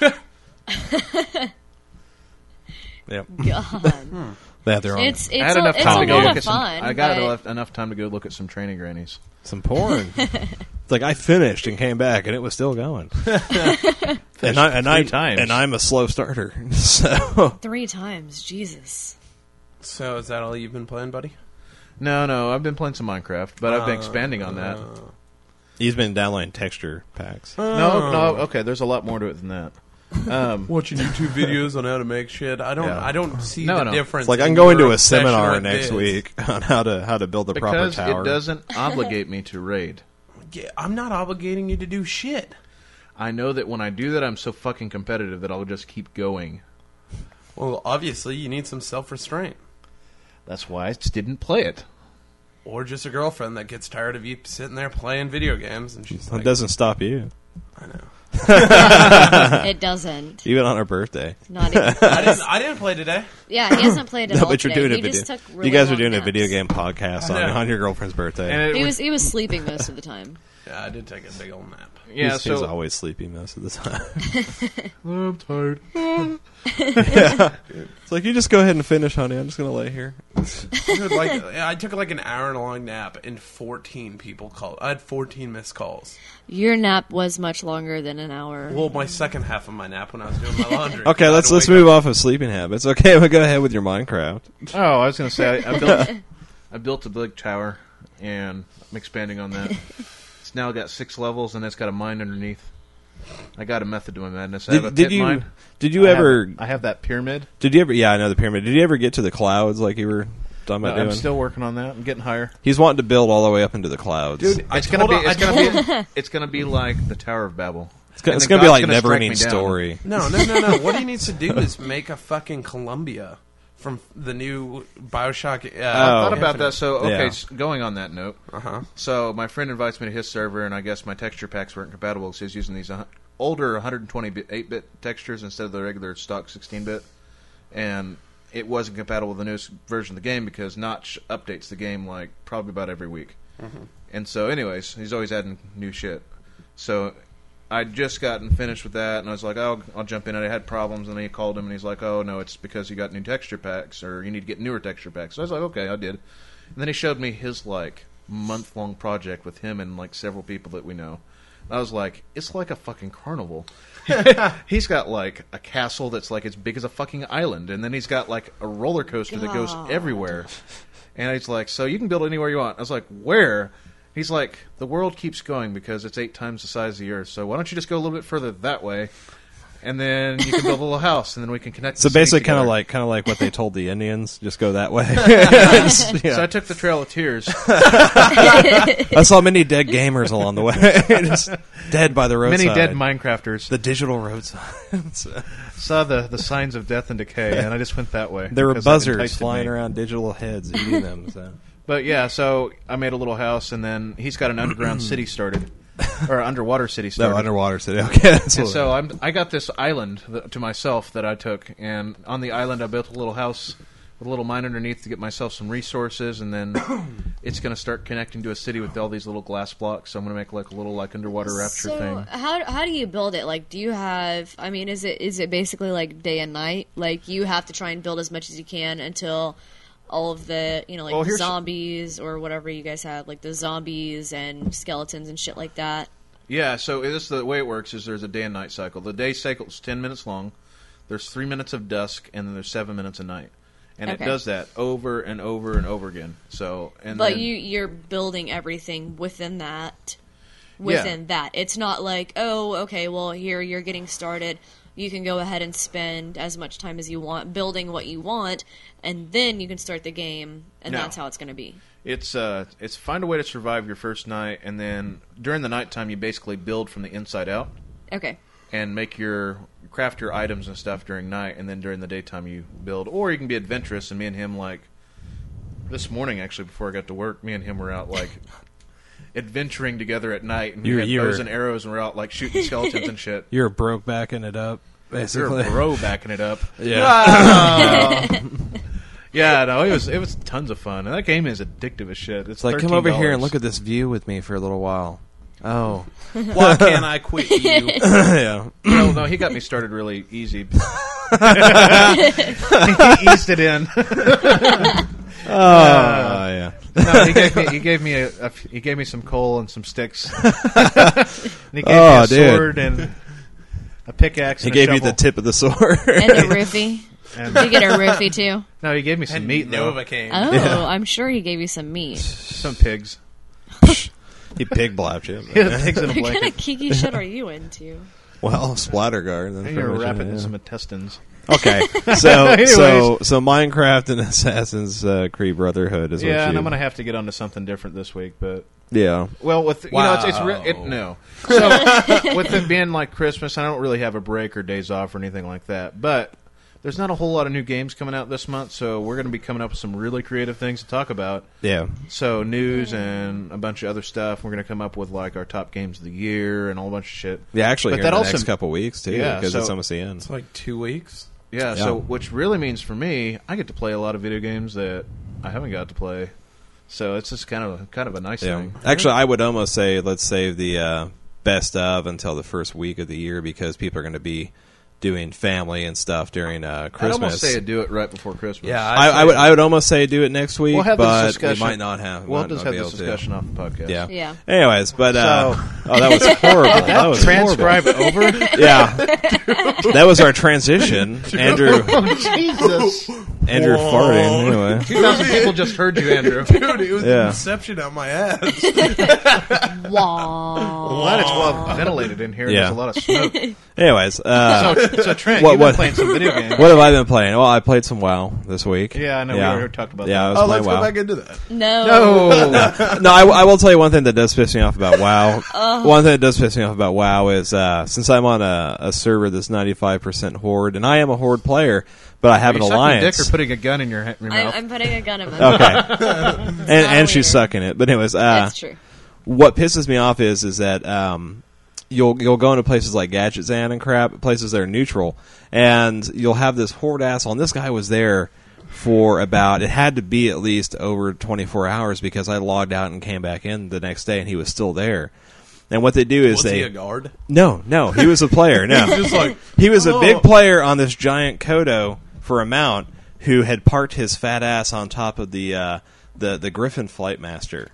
Yep. God. They have their own It's I had enough it's time a to go lot look of at some. fun. I got but enough time to go look at some training grannies. some porn. It's like I finished and came back and it was still going. and three times. And I'm a slow starter. So 3 times. Jesus. So is that all you've been playing, buddy? No, I've been playing some Minecraft, but I've been expanding on that. he's been downloading texture packs. No, okay. There's a lot more to it than that. Watching YouTube videos on how to make shit. I don't see the difference. It's like in I'm going your to a obsession seminar with next this. week on how to build the proper Because tower. it doesn't obligate me to raid. Yeah, I'm not obligating you to do shit. I know that when I do that, I'm so fucking competitive that I'll just keep going. Well, obviously, you need some self-restraint. That's why I just didn't play it. Or just a girlfriend that gets tired of you sitting there playing video games, and she's It like, doesn't stop you, I know. It doesn't. even on her birthday. Not even. I didn't play today. Yeah, he hasn't played at No, all but you're today. doing a He video. just took really You guys are long doing a naps. video game podcast I know. on your girlfriend's birthday. And it He was sleeping most of the time. Yeah, I did take a big old nap. yeah, he's so always sleeping most of the time. I'm tired. It's like, you just go ahead and finish, honey. I'm just going to lay here. I took like an hour and a long nap, and 14 people called. I had 14 missed calls. Your nap was much longer than an hour. Well, my second half of my nap when I was doing my laundry. Okay, let's move off of sleeping habits. Okay, we'll go ahead with your Minecraft. Oh, I was going to say, I built a big tower, and I'm expanding on that. It's now got 6 levels, and it's got a mine underneath. I got a method to my madness. I have a pit mine. Did you ever? I have that pyramid. Did you ever? Yeah, I know the pyramid. Did you ever get to the clouds like you were talking about doing? I'm still working on that. I'm getting higher. He's wanting to build all the way up into the clouds. Dude, It's gonna be like the Tower of Babel. it's and going then to be God's like gonna Never strike Ending me down. Story. No. What he needs to do is make a fucking Columbia from the new Bioshock. I thought about that. So, okay, Yeah. going on that note. Uh-huh. So, my friend invites me to his server, and I guess my texture packs weren't compatible because he was using these older 128-bit textures instead of the regular stock 16-bit. And it wasn't compatible with the newest version of the game because Notch updates the game like probably about every week. Mm-hmm. And so, anyways, he's always adding new shit. So, I'd just gotten finished with that, and I was like, oh, I'll jump in. And I had problems, and then he called him, and he's like, oh, no, it's because you got new texture packs, or you need to get newer texture packs. So I was like, okay, I did. And then he showed me his, like, month-long project with him and, like, several people that we know. I was like, it's like a fucking carnival. He's got, like, a castle that's, like, as big as a fucking island, and then he's got, like, a roller coaster that goes God. everywhere. And he's like, so you can build anywhere you want. I was like, where? He's like, the world keeps going because it's 8 times the size of the Earth, so why don't you just go a little bit further that way, and then you can build a little house, and then we can connect So the city basically, kind together. of like what they told the Indians: just go that way. So I took the Trail of Tears. I saw many dead gamers along the way, just dead by the roadside. Many dead Minecrafters. The digital road signs. Saw the signs of death and decay, and I just went that way. There were because that buzzards enticed flying me. around digital heads eating them. So. But yeah, so I made a little house, and then he's got an underground city started, or underwater city started. No, underwater city. Okay, that's And what- so I got this island to myself that I took, and on the island I built a little house with a little mine underneath to get myself some resources, and then it's going to start connecting to a city with all these little glass blocks. So I'm going to make like a little like underwater rapture So thing. how do you build it? Like, do you have? I mean, is it basically like day and night? Like, you have to try and build as much as you can until all of the like Well, here's- zombies or whatever you guys have, like the zombies and skeletons and shit like that. Yeah, so this the way it works is there's a day and night cycle. The day cycle is 10 minutes long. There's 3 minutes of dusk, and then there's 7 minutes of night. And Okay. it does that over and over and over again. So, and But then, you're building everything within that. Within that, it's not like, oh, okay, well, here you're getting started. You can go ahead and spend as much time as you want building what you want, and then you can start the game, and No. that's how it's going to be. It's find a way to survive your first night, and then during the nighttime you basically build from the inside out Okay. and craft your items and stuff during night, and then during the daytime you build. Or you can be adventurous, and me and him, like this morning actually before I got to work, me and him were out like adventuring together at night, and we had bows and arrows, and we're out like shooting skeletons and shit. You're broke backing it up. You're basically. a bro backing it up. Yeah. Yeah, no, it was tons of fun. And that game is addictive as shit. It's Like, come over here and $13. look at this view with me for a little while. Oh. Why can't I quit you? Yeah. No, he got me started really easy. He eased it in. Yeah. No, he gave me some coal and some sticks. And he gave me a dude. sword and a pickaxe. He and gave a you shovel. the tip of the sword. And a roofie. And, Did you get a roofie too? no, he gave me some And meat though. Novocaine. Oh, Yeah. I'm sure he gave you some meat. Some pigs. He pig blapped you. Yeah, pigs in a What kind blanket. of kinky shit are you into? Well, Splatterguard. Then And you're pretty much wrapping it, in yeah. some intestines. Okay, so Anyways. so Minecraft and Assassin's Creed Brotherhood is what Yeah, and you. I'm gonna have to get onto something different this week, but Yeah, well, with no. So with it being like Christmas, I don't really have a break or days off or anything like that. But there's not a whole lot of new games coming out this month, so we're going to be coming up with some really creative things to talk about. yeah. So news and a bunch of other stuff. We're going to come up with like our top games of the year and a whole bunch of shit. Yeah, actually, But here that in the also- next couple weeks too, Yeah, because so- it's almost the end. It's like 2 weeks. Yeah, Yeah. so which really means for me, I get to play a lot of video games that I haven't got to play. So it's just kind of a nice Yeah, thing. actually, I would almost say let's save the best of until the first week of the year because people are going to be doing family and stuff during Christmas. I'd almost say do it right before Christmas. Yeah, I would almost say do it next week, We'll have this but we discussion. might not have. We'll might just not have be this able to. discussion off the podcast. Yeah. Yeah. Anyways, but So- oh, that was horrible. That was Transcribe over. Yeah, that was our transition. Andrew Jesus. farting. Anyway, 2,000 people just heard you, Andrew. Dude, it was Yeah. Inception out my ass. Wow. Glad it's well ventilated in here. Yeah. There's a lot of smoke. anyways, So Trent, What- you've been what- playing some video games. what have I been playing? Well, I played some WoW this week. Yeah, I know. We already talked about Yeah, I that. was Oh, playing let's WoW. go back into that. No. No, I will tell you one thing that does piss me off about WoW. One thing that does piss me off about WoW is since I'm on a server that's 95% Horde, and I am a Horde player, but I have Are an you sucking alliance. dick or putting a gun in your mouth? I'm putting a gun in my mouth. Okay, Not and she's later. sucking it. But anyways, That's true. what pisses me off is that you'll go into places like Gadget Zan and crap, places that are neutral, and you'll have this Horde asshole. And this guy was there for it had to be at least over 24 hours because I logged out and came back in the next day, and he was still there. And what they do is Was he a guard? No, he was a player. No, Just like, he was a oh. big player on this giant Kodo for a mount who had parked his fat ass on top of the Griffin Flight Master.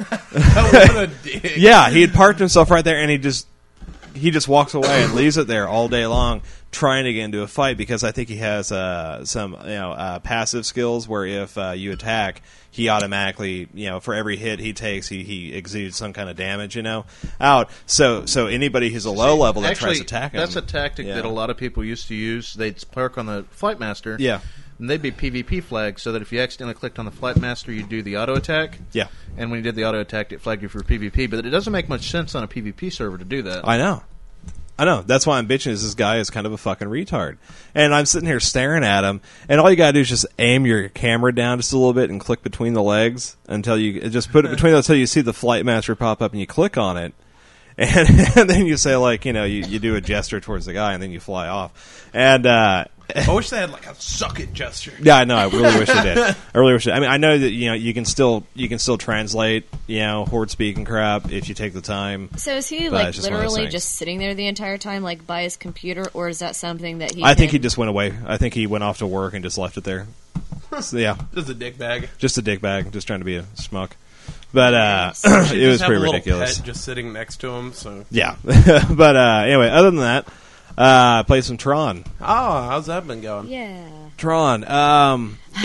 What a dick. Yeah, he had parked himself right there, and he just walks away and leaves it there all day long, trying to get into a fight because I think he has some passive skills where if you attack, he automatically for every hit he takes, he exudes some kind of damage out. So anybody who's a low level that tries to attack him, that's a tactic Yeah. that a lot of people used to use. They'd park on the Flight Master. Yeah. And they'd be PvP flags so that if you accidentally clicked on the Flight Master, you'd do the auto attack. Yeah. And when you did the auto attack, it flagged you for PvP. But it doesn't make much sense on a PvP server to do that. I know. That's why I'm bitching. Is this guy is kind of a fucking retard, and I'm sitting here staring at him, and all you gotta do is just aim your camera down just a little bit and click between the legs until you just put it between those until you see the Flight Master pop up, and you click on it, and then you say you do a gesture towards the guy, and then you fly off, and. I wish they had like a suck it gesture. Yeah, I know. I really wish they did. I really wish. I mean, I know that you can still translate Horde speak and crap if you take the time. So is he But it's just one of those literally things. just sitting there the entire time, like by his computer, or is that something that he? I think can- he just went away. I think he went off to work and just left it there. So, yeah, Just a dick bag. just a dick bag, just trying to be a schmuck. But Should it was just have pretty a little ridiculous. pet just sitting next to him. So, Yeah, but anyway, other than that, I played some Tron. how's that been going? Yeah. Tron. You You are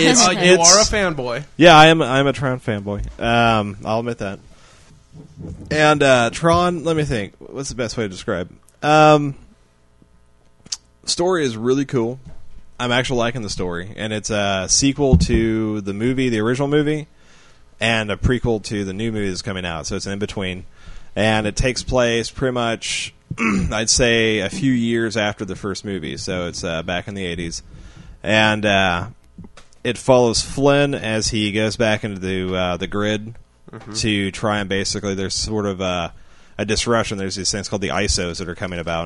a fanboy. Yeah, I'm a Tron fanboy. I'll admit that. And Tron, let me think. What's the best way to describe? Story is really cool. I'm actually liking the story, and it's a sequel to the movie, the original movie, and a prequel to the new movie that's coming out. So it's in between, and it takes place pretty much, I'd say, a few years after the first movie. So it's back in the 80s, and it follows Flynn as he goes back into the grid to try and basically there's sort of a disruption. There's these things called the ISOs that are coming about,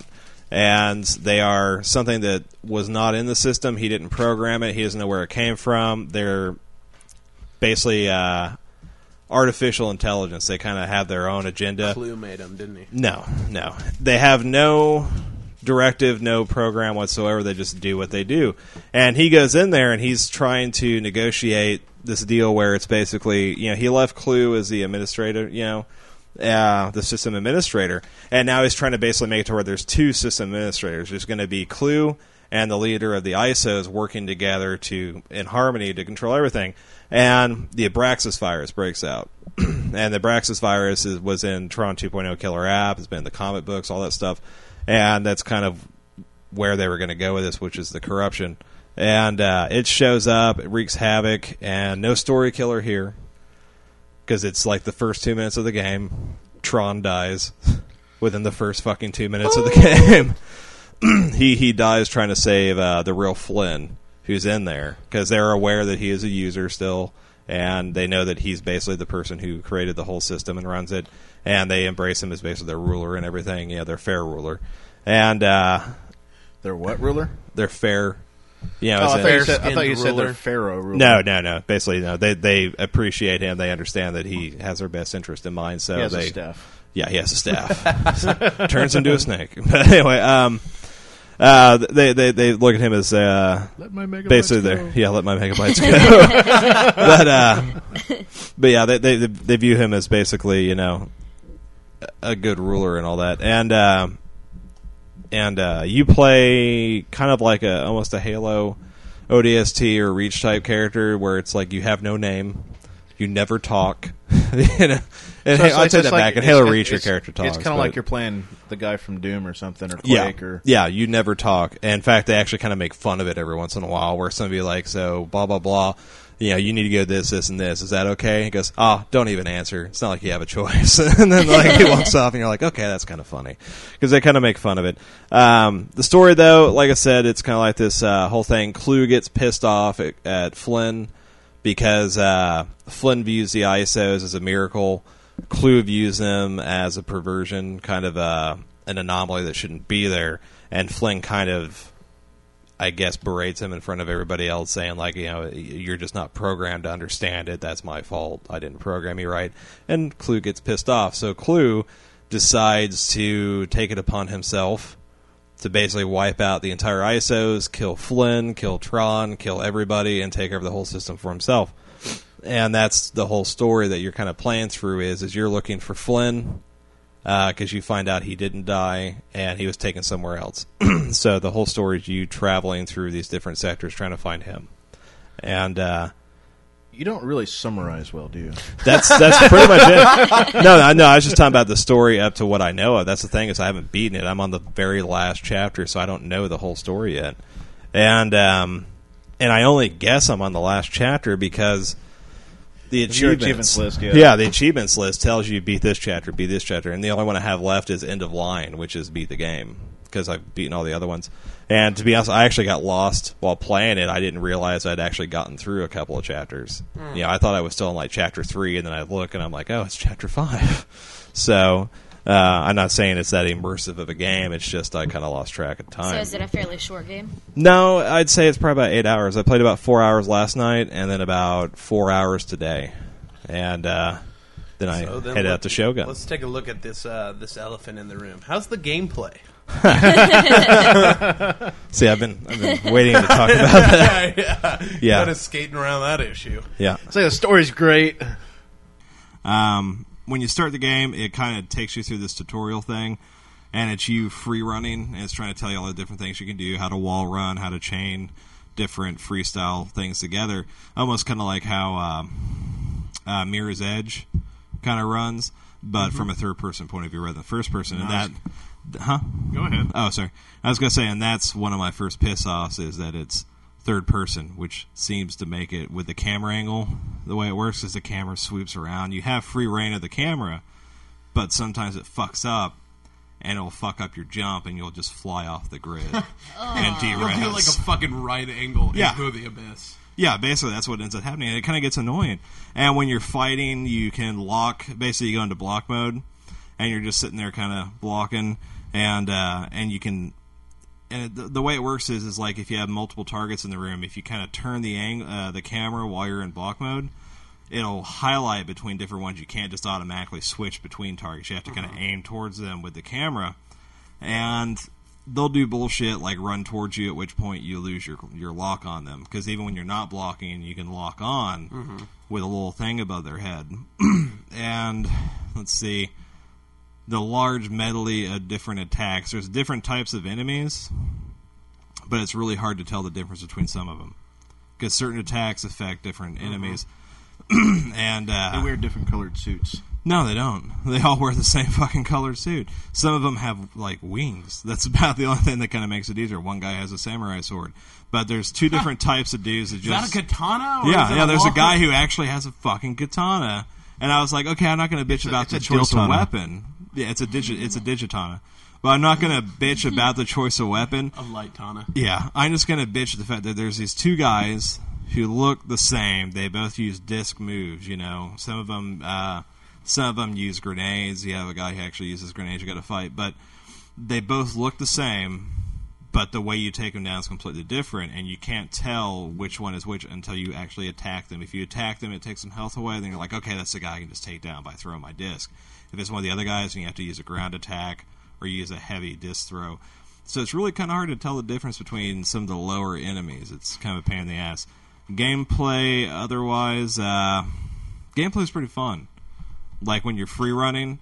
and they are something that was not in the system. He didn't program it. He doesn't know where it came from. They're basically artificial intelligence. They kind of have their own agenda. Clue made him, didn't he? No. They have no directive, no program whatsoever. They just do what they do. And he goes in there and he's trying to negotiate this deal where it's basically, he left Clue as the administrator, the system administrator, and now he's trying to basically make it to where there's two system administrators. There's going to be Clue and the leader of the ISOs working together in harmony to control everything. And the Abraxas virus breaks out. And the Abraxas virus was in Tron 2.0 Killer App, it's been in the comic books, all that stuff. And that's kind of where they were going to go with this, which is the corruption. And it shows up, it wreaks havoc, and no story killer here. Because it's like the first 2 minutes of the game, Tron dies within the first fucking 2 minutes of the game. He dies trying to save the real Flynn, who's in there, because they're aware that he is a user still, and they know that he's basically the person who created the whole system and runs it, and they embrace him as basically their ruler and everything. Their fair ruler. And their what ruler? Their fair. I thought you said their pharaoh ruler. No. Basically, no. They appreciate him. They understand that he has their best interest in mind. So he has a staff. Yeah, he has a staff. Turns into a snake. But anyway, they look at him as let my megabytes basically go. let my megabytes go. but yeah, they view him as basically a good ruler and all that. And you play kind of like almost a Halo ODST or Reach type character where it's like you have no name, you never talk. And I'd say that back. In Halo Reach, your character talks. It's kind of like you're playing the guy from Doom or something, or Quake. Yeah, you never talk. And in fact, they actually kind of make fun of it every once in a while where somebody like, so blah, blah, blah. You need to go this, and this. Is that okay? He goes, don't even answer. It's not like you have a choice. And then he walks off, and you're like, okay, that's kind of funny. Because they kind of make fun of it. The story, though, like I said, it's kind of like this whole thing. Clue gets pissed off at Flynn because Flynn views the ISOs as a miracle. Clue views them as a perversion, kind of an anomaly that shouldn't be there. And Flynn kind of, I guess, berates him in front of everybody else, saying, like, you're just not programmed to understand it. That's my fault. I didn't program you right. And Clue gets pissed off. So Clue decides to take it upon himself to basically wipe out the entire ISOs, kill Flynn, kill Tron, kill everybody, and take over the whole system for himself. And that's the whole story that you're kind of playing through is you're looking for Flynn, because you find out he didn't die and he was taken somewhere else. So the whole story is you traveling through these different sectors trying to find him. And you don't really summarize well, do you? That's pretty much it. No, I was just talking about the story up to what I know of. That's the thing is I haven't beaten it. I'm on the very last chapter, so I don't know the whole story yet. And I only guess I'm on the last chapter because the achievements list, the achievements list tells you beat this chapter, and the only one I have left is end of line, which is beat the game, because I've beaten all the other ones. And to be honest, I actually got lost while playing it. I didn't realize I'd actually gotten through a couple of chapters. I thought I was still in like chapter 3, and then I look and I'm like, oh, it's chapter 5. So I'm not saying it's that immersive of a game. It's just I kind of lost track of time. So is it a fairly short game? No, I'd say it's probably about 8 hours. I played about 4 hours last night, and then about 4 hours today. And then I headed out to Shogun. Let's take a look at this elephant in the room. How's the gameplay? See, I've been waiting to talk about that. Yeah. Kind of skating around that issue. Yeah. So the story's great. When you start the game, it kind of takes you through this tutorial thing, and it's you free running, and it's trying to tell you all the different things you can do, how to wall run, how to chain different freestyle things together, almost kind of like how Mirror's Edge kind of runs, but from a third-person point of view rather than first-person. Nice. And that, Go ahead. Oh, sorry. I was going to say, and that's one of my first piss-offs, is that it's third-person, which seems to make it, with the camera angle, the way it works is the camera swoops around. You have free reign of the camera, but sometimes it fucks up, and it'll fuck up your jump, and you'll just fly off the grid and You'll de-res. do like a fucking right angle Yeah. into the abyss. Yeah, basically that's what ends up happening, and it kind of gets annoying. And when you're fighting, you can lock, basically you go into block mode, and you're just sitting there kind of blocking, and you can. And the way it works is like if you have multiple targets in the room, if you kind of turn the camera while you're in block mode, it'll highlight between different ones. You can't just automatically switch between targets. You have to kind of aim towards them with the camera, and they'll do bullshit like run towards you, at which point you lose your lock on them. Because even when you're not blocking, you can lock on with a little thing above their head. And let's see. The large medley of different attacks. There's different types of enemies, but it's really hard to tell the difference between some of them because certain attacks affect different enemies. And They wear different colored suits. no, they don't. They all wear the same fucking colored suit. Some of them have like wings. That's about the only thing that kind of makes it easier. One guy has a samurai sword, but there's two different types of dudes that just. Is that a katana? Or is Yeah, it yeah. There's a walker? guy who actually has a fucking katana, and I was like, okay, I'm not going to bitch about the it's a choice of diltana. weapon. Yeah, it's a digitana, but I'm not going to bitch about the choice of weapon. A light tana. Yeah, I'm just going to bitch at the fact that there's these two guys who look the same. They both use disc moves. You know, some of them use grenades. You have a guy who actually uses grenades. You got to fight, but they both look the same. But the way you take them down is completely different, and you can't tell which one is which until you actually attack them. If you attack them, it takes some health away. Then you're like, okay, that's the guy I can just take down by throwing my disc. If it's one of the other guys, then you have to use a ground attack or use a heavy disc throw. So it's really kind of hard to tell the difference between some of the lower enemies. It's kind of a pain in the ass. Gameplay, otherwise, gameplay is pretty fun. Like when you're free running,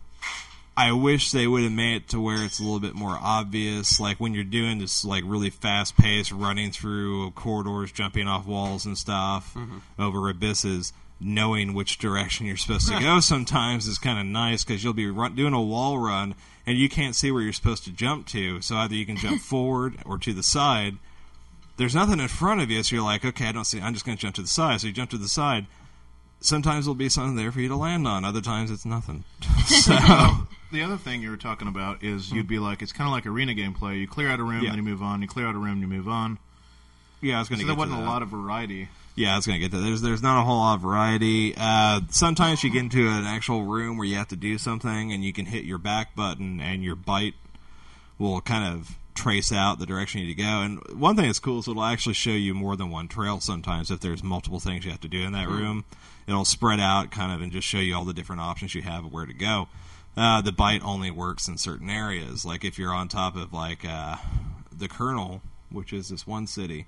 I wish they would have made it to where it's a little bit more obvious. Like when you're doing this like really fast paced running through corridors, jumping off walls and stuff over abysses, knowing which direction you're supposed to go sometimes is kind of nice because you'll be doing a wall run and you can't see where you're supposed to jump to. So either you can jump forward or to the side. There's nothing in front of you, so you're like, okay, I don't see. I'm just going to jump to the side. So you jump to the side. Sometimes there'll be something there for you to land on. Other times it's nothing. So The other thing you were talking about is you'd be like, it's kind of like arena gameplay. You clear out a room, Yeah. then you move on. You clear out a room, you move on. yeah, I was going So to there get to wasn't that. a lot of variety. Yeah, I was going to get to that. There's not a whole lot of variety. Sometimes you get into an actual room where you have to do something, and you can hit your back button, and your bite will kind of trace out the direction you need to go. And one thing that's cool is it'll actually show you more than one trail sometimes if there's multiple things you have to do in that room. It'll spread out kind of and just show you all the different options you have of where to go. The bite only works in certain areas. Like if you're on top of like the Colonel, which is this one city,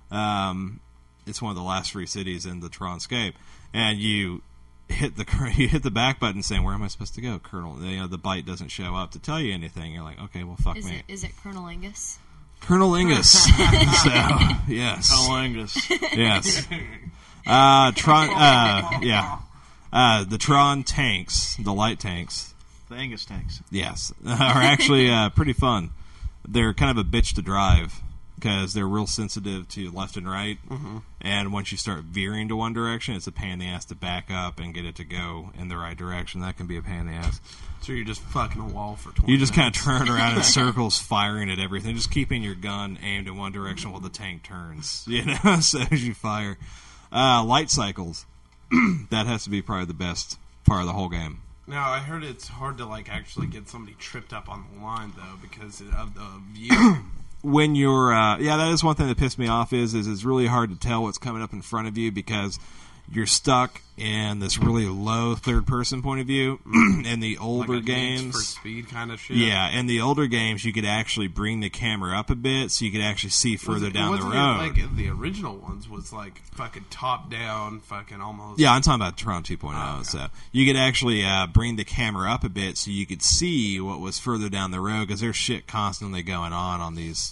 it's one of the last free cities in the Tronscape, and you hit the back button saying, "Where am I supposed to go, Colonel?" You know, the bite doesn't show up to tell you anything. You're like, "Okay, well, fuck me." Is it Colonel Angus? Colonel Angus. So yes, Angus. yes. The Tron tanks, the light tanks. The Angus tanks. Yes, are actually pretty fun. They're kind of a bitch to drive because they're real sensitive to left and right. And once you start veering to one direction, it's a pain in the ass to back up and get it to go in the right direction. That can be a pain in the ass. So you're just fucking a wall for 20 You just kind minutes. of turn around in circles, firing at everything, just keeping your gun aimed in one direction while the tank turns. You know, so as you fire. Light cycles. That has to be probably the best part of the whole game. Now, I heard it's hard to, like, actually get somebody tripped up on the line, though, because of the view. When you're, that is one thing that pissed me off is it's really hard to tell what's coming up in front of you because you're stuck in this really low third-person point of view. In the older like a Need games, for Speed kind of shit. yeah, in the older games, you could actually bring the camera up a bit so you could actually see further down the road. Like, the original ones was, like, fucking top-down, fucking almost... Yeah, I'm talking about Tron 2.0. okay. So you could actually bring the camera up a bit so you could see what was further down the road because there's shit constantly going on these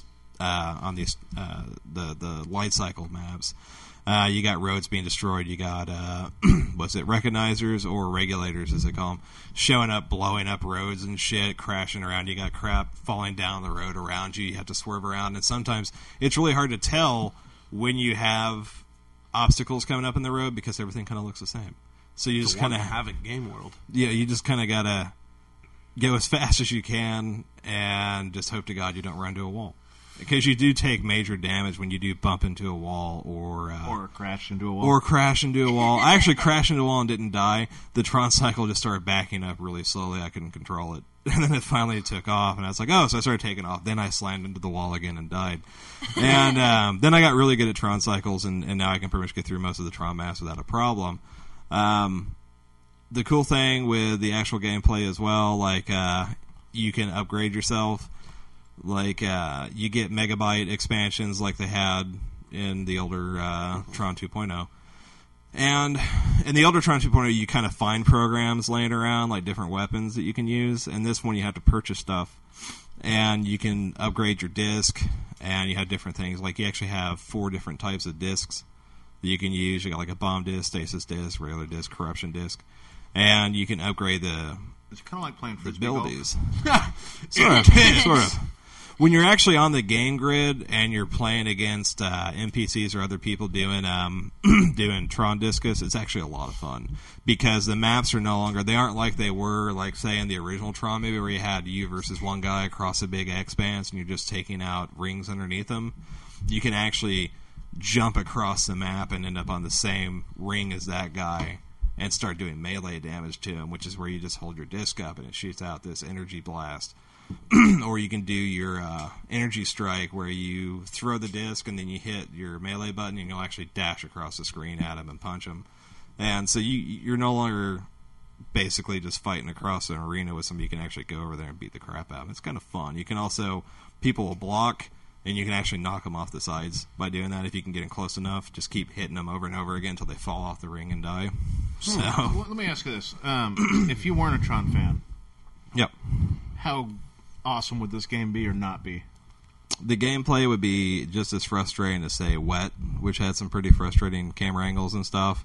the light cycle maps. You got roads being destroyed. You got recognizers or regulators, as they call them, showing up, blowing up roads and shit, crashing around. You got crap falling down the road around you. You have to swerve around, and sometimes it's really hard to tell when you have obstacles coming up in the road because everything kind of looks the same. So you It's just one kind of Havoc Game World. yeah, you just kind of gotta go as fast as you can and just hope to God you don't run into a wall. because you do take major damage when you do bump into a wall or crash into a wall. Or crash into a wall. I actually crashed into a wall and didn't die. The Tron cycle just started backing up really slowly. I couldn't control it. And then it finally took off, and I was like, oh, so I started taking off. Then I slammed into the wall again and died. And then I got really good at Tron cycles, and now I can pretty much get through most of the Tron maps without a problem. The cool thing with the actual gameplay as well, like, you can upgrade yourself. Like, you get megabyte expansions like they had in the older Tron 2.0. And in the older Tron 2.0, you kind of find programs laying around, like different weapons that you can use. And this one, you have to purchase stuff. And you can upgrade your disc, and you have different things. Like, you actually have 4 different types of discs that you can use. You got like a bomb disc, stasis disc, regular disc, corruption disc. And you can upgrade It's kind of like playing the Frisbee abilities. golf. Sort of. When you're actually on the game grid and you're playing against NPCs or other people doing doing Tron Discus, it's actually a lot of fun because the maps are no longer, they aren't like they were, like, say, in the original Tron movie where you had you versus one guy across a big expanse and you're just taking out rings underneath them. You can actually jump across the map and end up on the same ring as that guy and start doing melee damage to him, which is where you just hold your disc up and it shoots out this energy blast. Or you can do your energy strike where you throw the disc and then you hit your melee button and you'll actually dash across the screen at him and punch him. And so you're no longer basically just fighting across an arena with somebody. You can actually go over there and beat the crap out of them. It's kind of fun. You can also, people will block and you can actually knock them off the sides by doing that if you can get in close enough. Just keep hitting them over and over again until they fall off the ring and die. So, Well, let me ask you this. If you weren't a Tron fan, yep. how awesome would this game be or not be? The gameplay would be just as frustrating as, say, Wet, which had some pretty frustrating camera angles and stuff.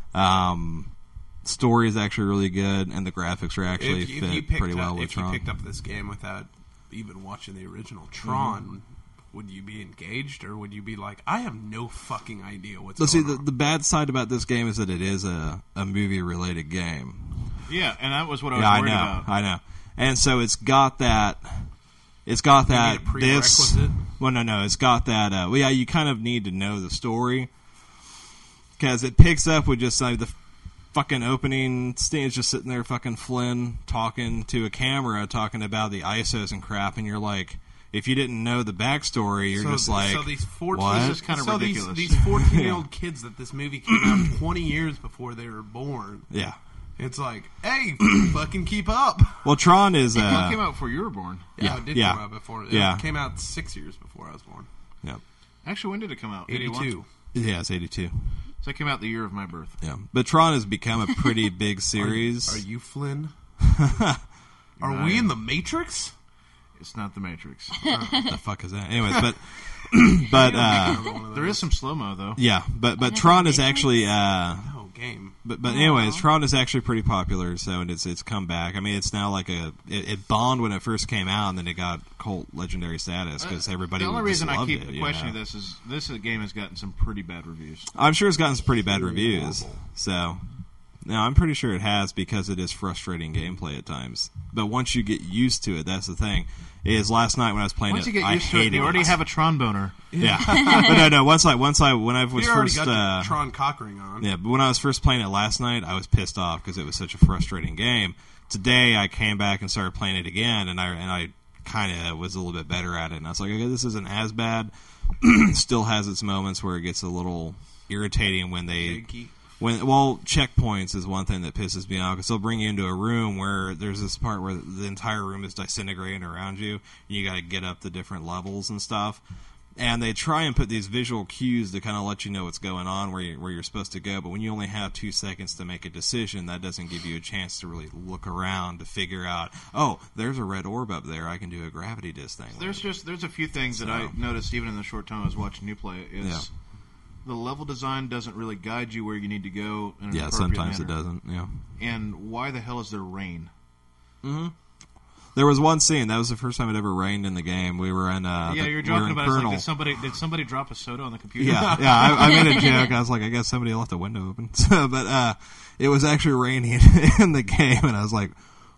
Story is actually really good, and the graphics are actually fit pretty well with Tron. If you picked up this game without even watching the original Tron, would you be engaged, or would you be like, I have no fucking idea what's going on? The bad side about this game is that it is a movie-related game. Yeah, and that was what I was worried about. I know. And so it's got that. It's got that. This. Well, no. It's got that. Well, yeah, you kind of need to know the story because it picks up with just like the fucking opening stage, just sitting there, fucking Flynn talking to a camera, talking about the ISOs and crap, and you're like, if you didn't know the backstory, you're just like, so these 14, what? This is kind of ridiculous. These 14-year-old kids that this movie came out 20 years before they were born. Yeah. It's like, hey, fucking keep up. Well, Tron is... It came out before you were born. Yeah, it did come out before. It came out 6 years before I was born. Yeah. Actually, when did it come out? 82. Yeah, it's 82. So it came out the year of my birth. Yeah. But Tron has become a pretty big series. Are you Flynn? Are we in the Matrix? It's not the Matrix. What the fuck is that? Anyways, but there is some slow-mo, though. Yeah, but Tron is actually... game. But anyways, Tron is actually pretty popular, so it's come back. I mean, it's now like it bombed when it first came out, and then it got cult legendary status because everybody. The only reason I keep it, questioning this is this game has gotten some pretty bad reviews. I'm sure it's gotten some pretty bad reviews. So, no, I'm pretty sure it has because it is frustrating gameplay at times. But once you get used to it, that's the thing. Is last night when I was playing once it, you get used to it, you already have a Tron boner. Yeah, but no. When I was you already first got the Tron cock ring on. Yeah, but when I was first playing it last night, I was pissed off because it was such a frustrating game. Today, I came back and started playing it again, and I kind of was a little bit better at it. And I was like, okay, this isn't as bad. Still has its moments where it gets a little irritating when they. Checkpoints is one thing that pisses me off because they'll bring you into a room where there's this part where the entire room is disintegrating around you, and you got to get up the different levels and stuff. And they try and put these visual cues to kind of let you know what's going on, where you're supposed to go. But when you only have 2 seconds to make a decision, that doesn't give you a chance to really look around to figure out, oh, there's a red orb up there. I can do a gravity disc thing. There's a few things that I noticed even in the short time I was watching you play. The level design doesn't really guide you where you need to go in an appropriate sometimes manner. It doesn't, yeah. And why the hell is there rain? Mm-hmm. There was one scene. That was the first time it ever rained in the game. We were in you're joking about it. Like, did somebody drop a soda on the computer? Yeah, I made a joke. I was like, I guess somebody left the window open. But it was actually raining in the game, and I was like,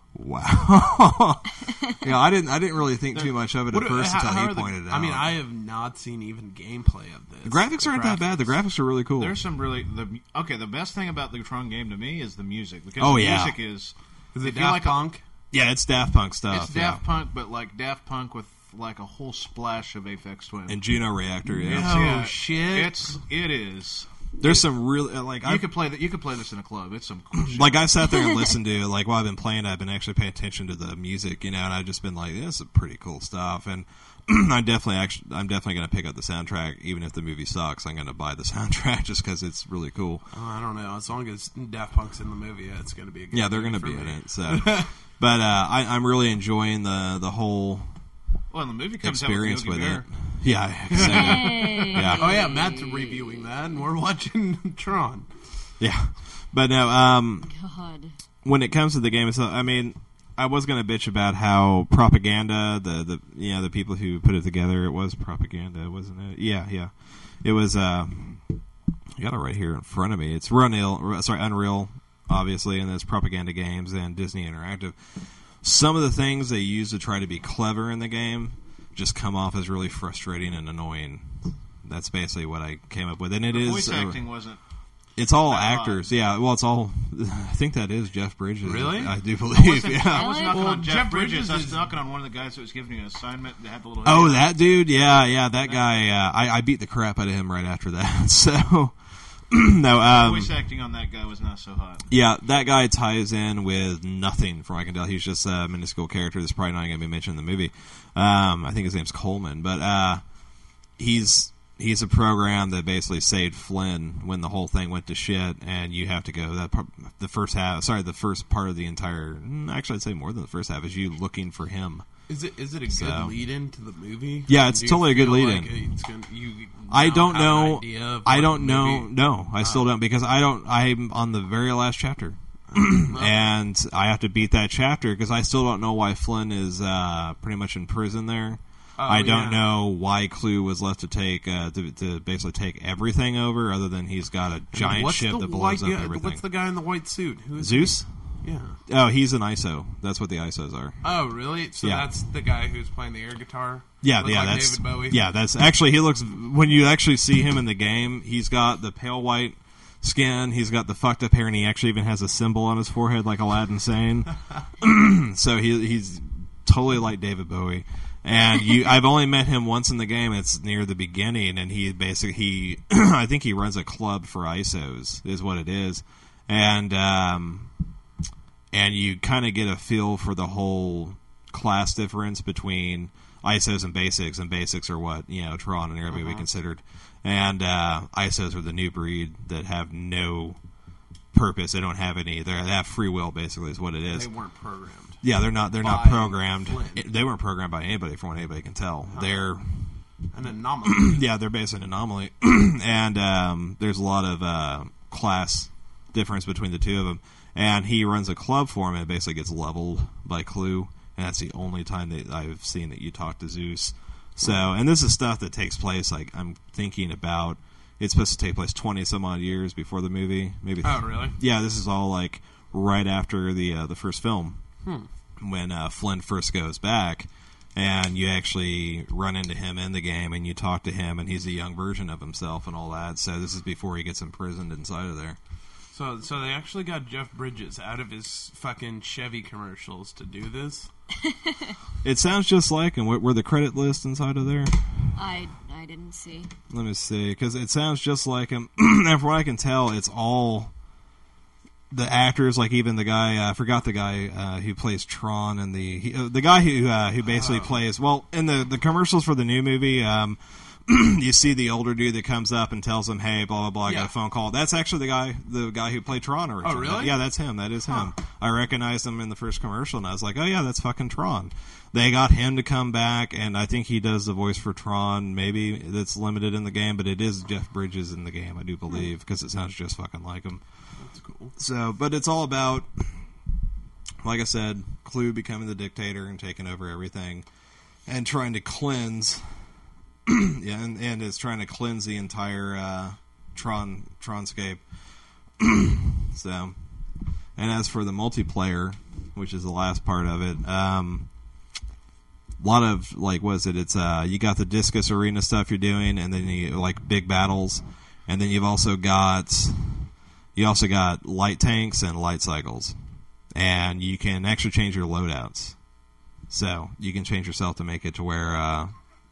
Wow. Yeah, I didn't really think too much of it at first until he pointed it out. I mean, I have not seen even gameplay of this. The graphics aren't that bad. The graphics are really cool. There's some really the best thing about the Tron game to me is the music, because Oh, the yeah. music is it Daft Punk? Yeah, it's Daft Punk stuff. It's Daft Punk, but like Daft Punk with like a whole splash of Aphex Twin. And Juno Reactor, yeah. Oh, shit. It is. There's some really like You could play this in a club. It's some cool shit. like I sat there and listened to it. Like while I've been playing, I've been actually paying attention to the music, and I've just been like, "This is pretty cool stuff." And I'm definitely going to pick up the soundtrack, even if the movie sucks. I'm going to buy the soundtrack just because it's really cool. Oh, I don't know. As long as Daft Punk's in the movie, it's going to be a good Yeah, they're going to movie be for in me. it. So, but I'm really enjoying the whole Well, the movie comes experience out with with Yogi it. Bear. Yeah, exactly. Hey. Yeah. Oh, yeah, Matt's reviewing that, and we're watching Tron. Yeah, but no. God. When it comes to the game itself, I mean, I was going to bitch about how propaganda, the people who put it together, it was propaganda, wasn't it? Yeah. It was. I got it right here in front of me. It's Unreal, obviously, and there's Propaganda Games and Disney Interactive. Some of the things they use to try to be clever in the game just come off as really frustrating and annoying. That's basically what I came up with, and it The is. voice acting wasn't. It's all that actors, high. yeah. Well, it's all. I think that is Jeff Bridges. Really? I do I believe. wasn't, Yeah. I was knocking Well, on Jeff Jeff Bridges. Bridges I was is- knocking on one of the guys that was giving you an assignment that had the little. Oh, hoodie. that dude. Yeah. That guy. I beat the crap out of him right after that. So no. Voice acting on that guy was not so hot. Yeah, that guy ties in with nothing, from what I can tell. He's just a minuscule character that's probably not going to be mentioned in the movie. I think his name's Coleman, but he's a program that basically saved Flynn when the whole thing went to shit, and you have to go. The first part of the entire. Actually, I'd say more than the first half is you looking for him. Is it a good lead-in to the movie? Yeah, it's Do you totally a good feel lead-in. like it's gonna- you I now don't have an know. idea of I what don't the know. movie- No, I still don't, because I'm on the very last chapter, and I have to beat that chapter because I still don't know why Flynn is pretty much in prison there. I don't know why Clue was left to take to basically take everything over, other than he's got a giant What's ship the that blows white up guy- everything. What's the guy in the white suit? Who is Zeus? he? Yeah. Oh, he's an ISO. That's what the ISOs are. Oh, really? So Yeah. that's the guy who's playing the air guitar? Yeah, Looks yeah, like that's David Bowie? yeah, that's actually he looks when you actually see him in the game, he's got the pale white skin, he's got the fucked up hair, and he actually even has a symbol on his forehead like Aladdin Sane. So he's totally like David Bowie. And I've only met him once in the game. It's near the beginning, and he I think he runs a club for ISOs, is what it is, and you kind of get a feel for the whole class difference between ISOs and basics are what Tron and Airbnb we considered, and ISOs are the new breed that have no purpose. They don't have any. They have free will, basically, is what it is. They weren't programmed. Yeah, they're not By programmed. Flynn. They weren't programmed by anybody, from what anybody can tell. They're An anomaly. yeah, they're basically an anomaly, and there's a lot of class difference between the two of them. And he runs a club for him, and it basically gets leveled by Clue, and that's the only time that I've seen that you talk to Zeus. So, and this is stuff that takes place, like, I'm thinking about, it's supposed to take place 20 some odd years before the movie. Maybe. Oh, really? Yeah, this is all like right after the first film, when Flynn first goes back, and you actually run into him in the game, and you talk to him, and he's a young version of himself and all that. So this is before he gets imprisoned inside of there. So they actually got Jeff Bridges out of his fucking Chevy commercials to do this? It sounds just like him. Were the credit list inside of there? I didn't see. Let me see, because it sounds just like him. And from what I can tell, it's all the actors, like even the guy, I forgot the guy who plays Tron, and the guy who basically plays, well, in the commercials for the new movie, you see the older dude that comes up and tells him, hey, blah, blah, blah, I got a phone call. That's actually the guy who played Tron originally. Oh, really? Yeah, that's him. That is him. I recognized him in the first commercial, and I was like, oh, yeah, that's fucking Tron. They got him to come back, and I think he does the voice for Tron. Maybe that's limited in the game, but it is Jeff Bridges in the game, I do believe, because it sounds just fucking like him. That's cool. So, but it's all about, like I said, Clue becoming the dictator and taking over everything, and trying to cleanse... yeah, and is trying to cleanse the entire Tronscape. So, and as for the multiplayer, which is the last part of it. A lot of like, what is it? It's you got the discus arena stuff you're doing, and then you like big battles, and then you've also got light tanks and light cycles, and you can actually change your loadouts. So you can change yourself to make it to where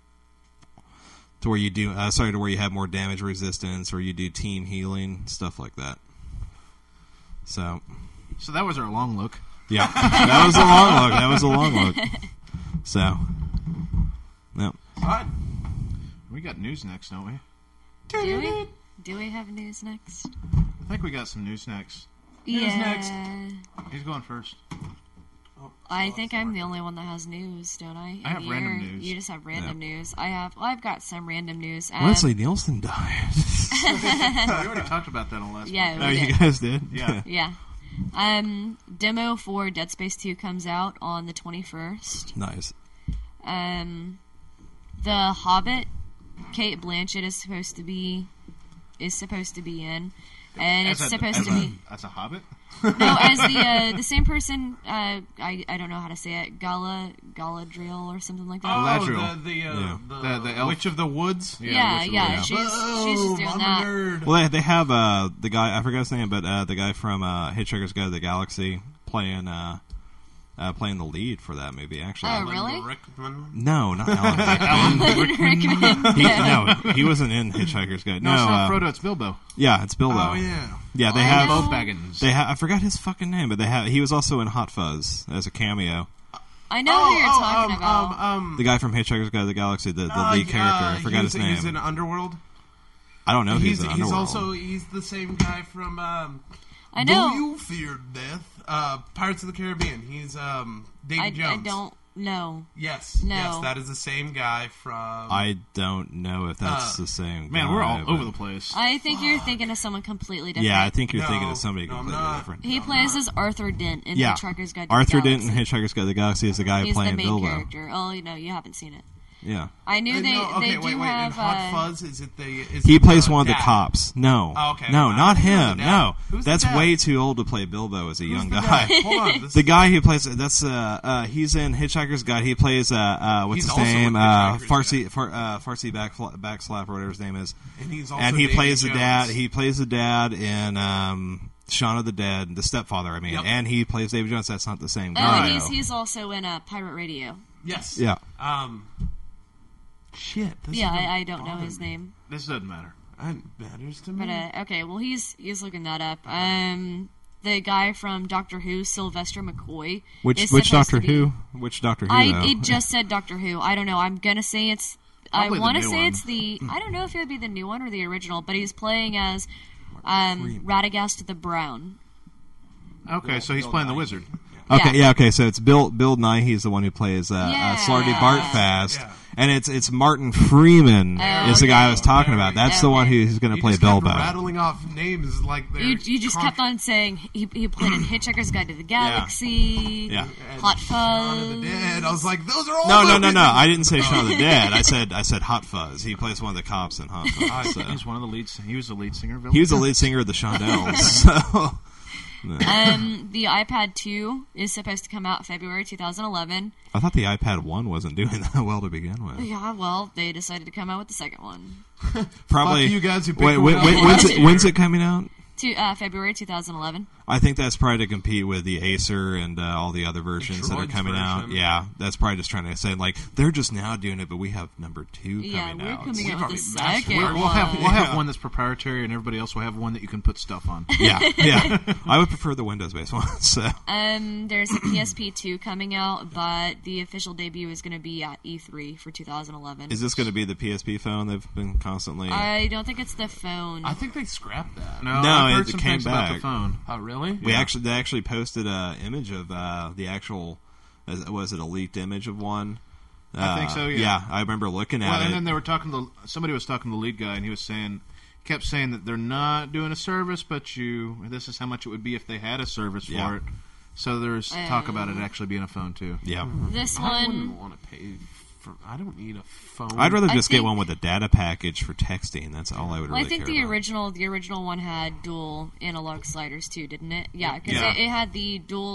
you do to where you have more damage resistance, or you do team healing, stuff like that. So that was our long look. Yeah, that was a long look. So, yep. All right. We got news next, don't we? Do we have news next? I think we got some news next. next. He's going first. I think I'm the only one that has news, don't I? I have random news. You just have random news. I've got some random news. Leslie Nielsen died. We already talked about that on the last Yeah, Oh, we did. you guys did? Yeah. Yeah. Demo for Dead Space 2 comes out on the 21st. Nice. The Hobbit, Kate Blanchett is supposed to be in, and it's supposed to be as a hobbit. no, as the same person. I don't know how to say it. Galadriel or something like that. Galadriel. The elf. Witch of the Woods. Yeah. Witch of the She's just doing I'm that. a nerd. Well, they have the guy, I forgot his name, but the guy from Hitchhiker's Guide to the Galaxy playing the lead for that movie, actually. Oh, really? Rickman. No, not Alan Rickman. He wasn't in Hitchhiker's Guide. No, it's not Frodo. It's Bilbo. Yeah, it's Bilbo. Oh, yeah. Yeah, they I have know. Bilbo Baggins. I forgot his fucking name, but he was also in Hot Fuzz as a cameo. I know who you're talking about. The guy from Hitchhiker's Guide to the Galaxy, the lead character. I forgot his name. He's in Underworld. I don't know. He's in He's Underworld. he's the same guy from. I know. Do you fear death? Pirates of the Caribbean. He's Davy Jones. I don't know. Yes. No. Yes, that is the same guy from. I don't know if that's the same. Man, guy, we're all but- over the place. I think you're thinking of someone completely different. Yeah, I think you're No, thinking of somebody no, I'm completely not. different. He plays as Arthur Dent in Yeah, Hitchhiker's Guide to Arthur the Dent in Galaxy. Hitchhiker's Guide to the Galaxy is the guy He's playing the main Bilbo. character. Oh, you haven't seen it. Yeah, I knew they wait. do In have. Hot Fuzz, is it the? he plays one of the dad? cops. No, Oh, okay. no, not Who's the him. dad? No, Who's the that's dad? way too old to play Bilbo as a young Who's the guy. dad? Hold on. The guy who plays he's in Hitchhiker's Guide. He plays what's He's his also name? in Hitchhiker's Farsi backslap or whatever his name is. And he's also And he Davy plays the Jones. dad. He plays the dad in Shaun of the Dead, the stepfather. I mean, Yep. and he plays David Jones. That's not the same guy. He's also in Pirate Radio. Yes. Yeah. Shit. This Yeah, is I don't know his name. This doesn't matter. It matters to me. But okay, well he's looking that up. The guy from Doctor Who, Sylvester McCoy. Which is supposed Doctor to be- Who? Which Doctor Who? I though? it just said Doctor Who. I don't know. I'm gonna say it's. Probably I the want to new say one. it's the. I don't know if it would be the new one or the original, but he's playing as Radagast the Brown. Okay, so he's playing the wizard. Okay, Yeah. okay. So it's Bill Nye. He's the one who plays Slarty Bartfast, Yeah. and it's Martin Freeman is the guy I was talking about. That's the one who's going to You play just kept Bilbo. rattling off names like they're You just kept on saying he played in Hitchhiker's Guide to the Galaxy. Yeah. Hot Shaun of the Fuzz. Dead. I was like, those are all. No. I didn't say Shaun of the Dead. I said Hot Fuzz. He plays one of the cops in Hot Fuzz. So. He's one of the leads. He was the lead singer. Of He was the lead singer of the Shondells. So. The iPad 2 is supposed to come out February 2011. I thought the iPad 1 wasn't doing that well to begin with. Yeah, well, they decided to come out with the second one. Probably. Fuck you guys who picked Wait, one up last year. when's it coming out? February 2011. I think that's probably to compete with the Acer and all the other versions that are Droid's coming out. version. Yeah, that's probably just trying to say, like, they're just now doing it, but we have number 2 Yeah, coming we're out. coming out We've with the already mastered second it. We'll one. have one that's proprietary, and everybody else will have one that you can put stuff on. Yeah. I would prefer the Windows-based one. So There's a PSP 2 coming out, but the official debut is going to be at E3 for 2011. is this going to be the PSP phone they've been constantly... I don't think it's the phone. I think they scrapped that. No, No, I've heard it some came things about the back. phone. Oh, really? They actually posted an image of the actual... was it a leaked image of one? I think so, yeah. Yeah, I remember looking at Well, it. and then they were talking to somebody was talking to the lead guy, and he was kept saying that they're not doing a service, but this is how much it would be if they had a service for Yeah. it. So there's talk about it actually being a phone too. Yeah. This I wouldn't one, want to pay for. I don't need a phone. I'd rather I just get think- one with a data package for texting. That's all I would well, really I think care the about. original one had dual analog sliders too, didn't it? Yeah, because Yeah. it had the dual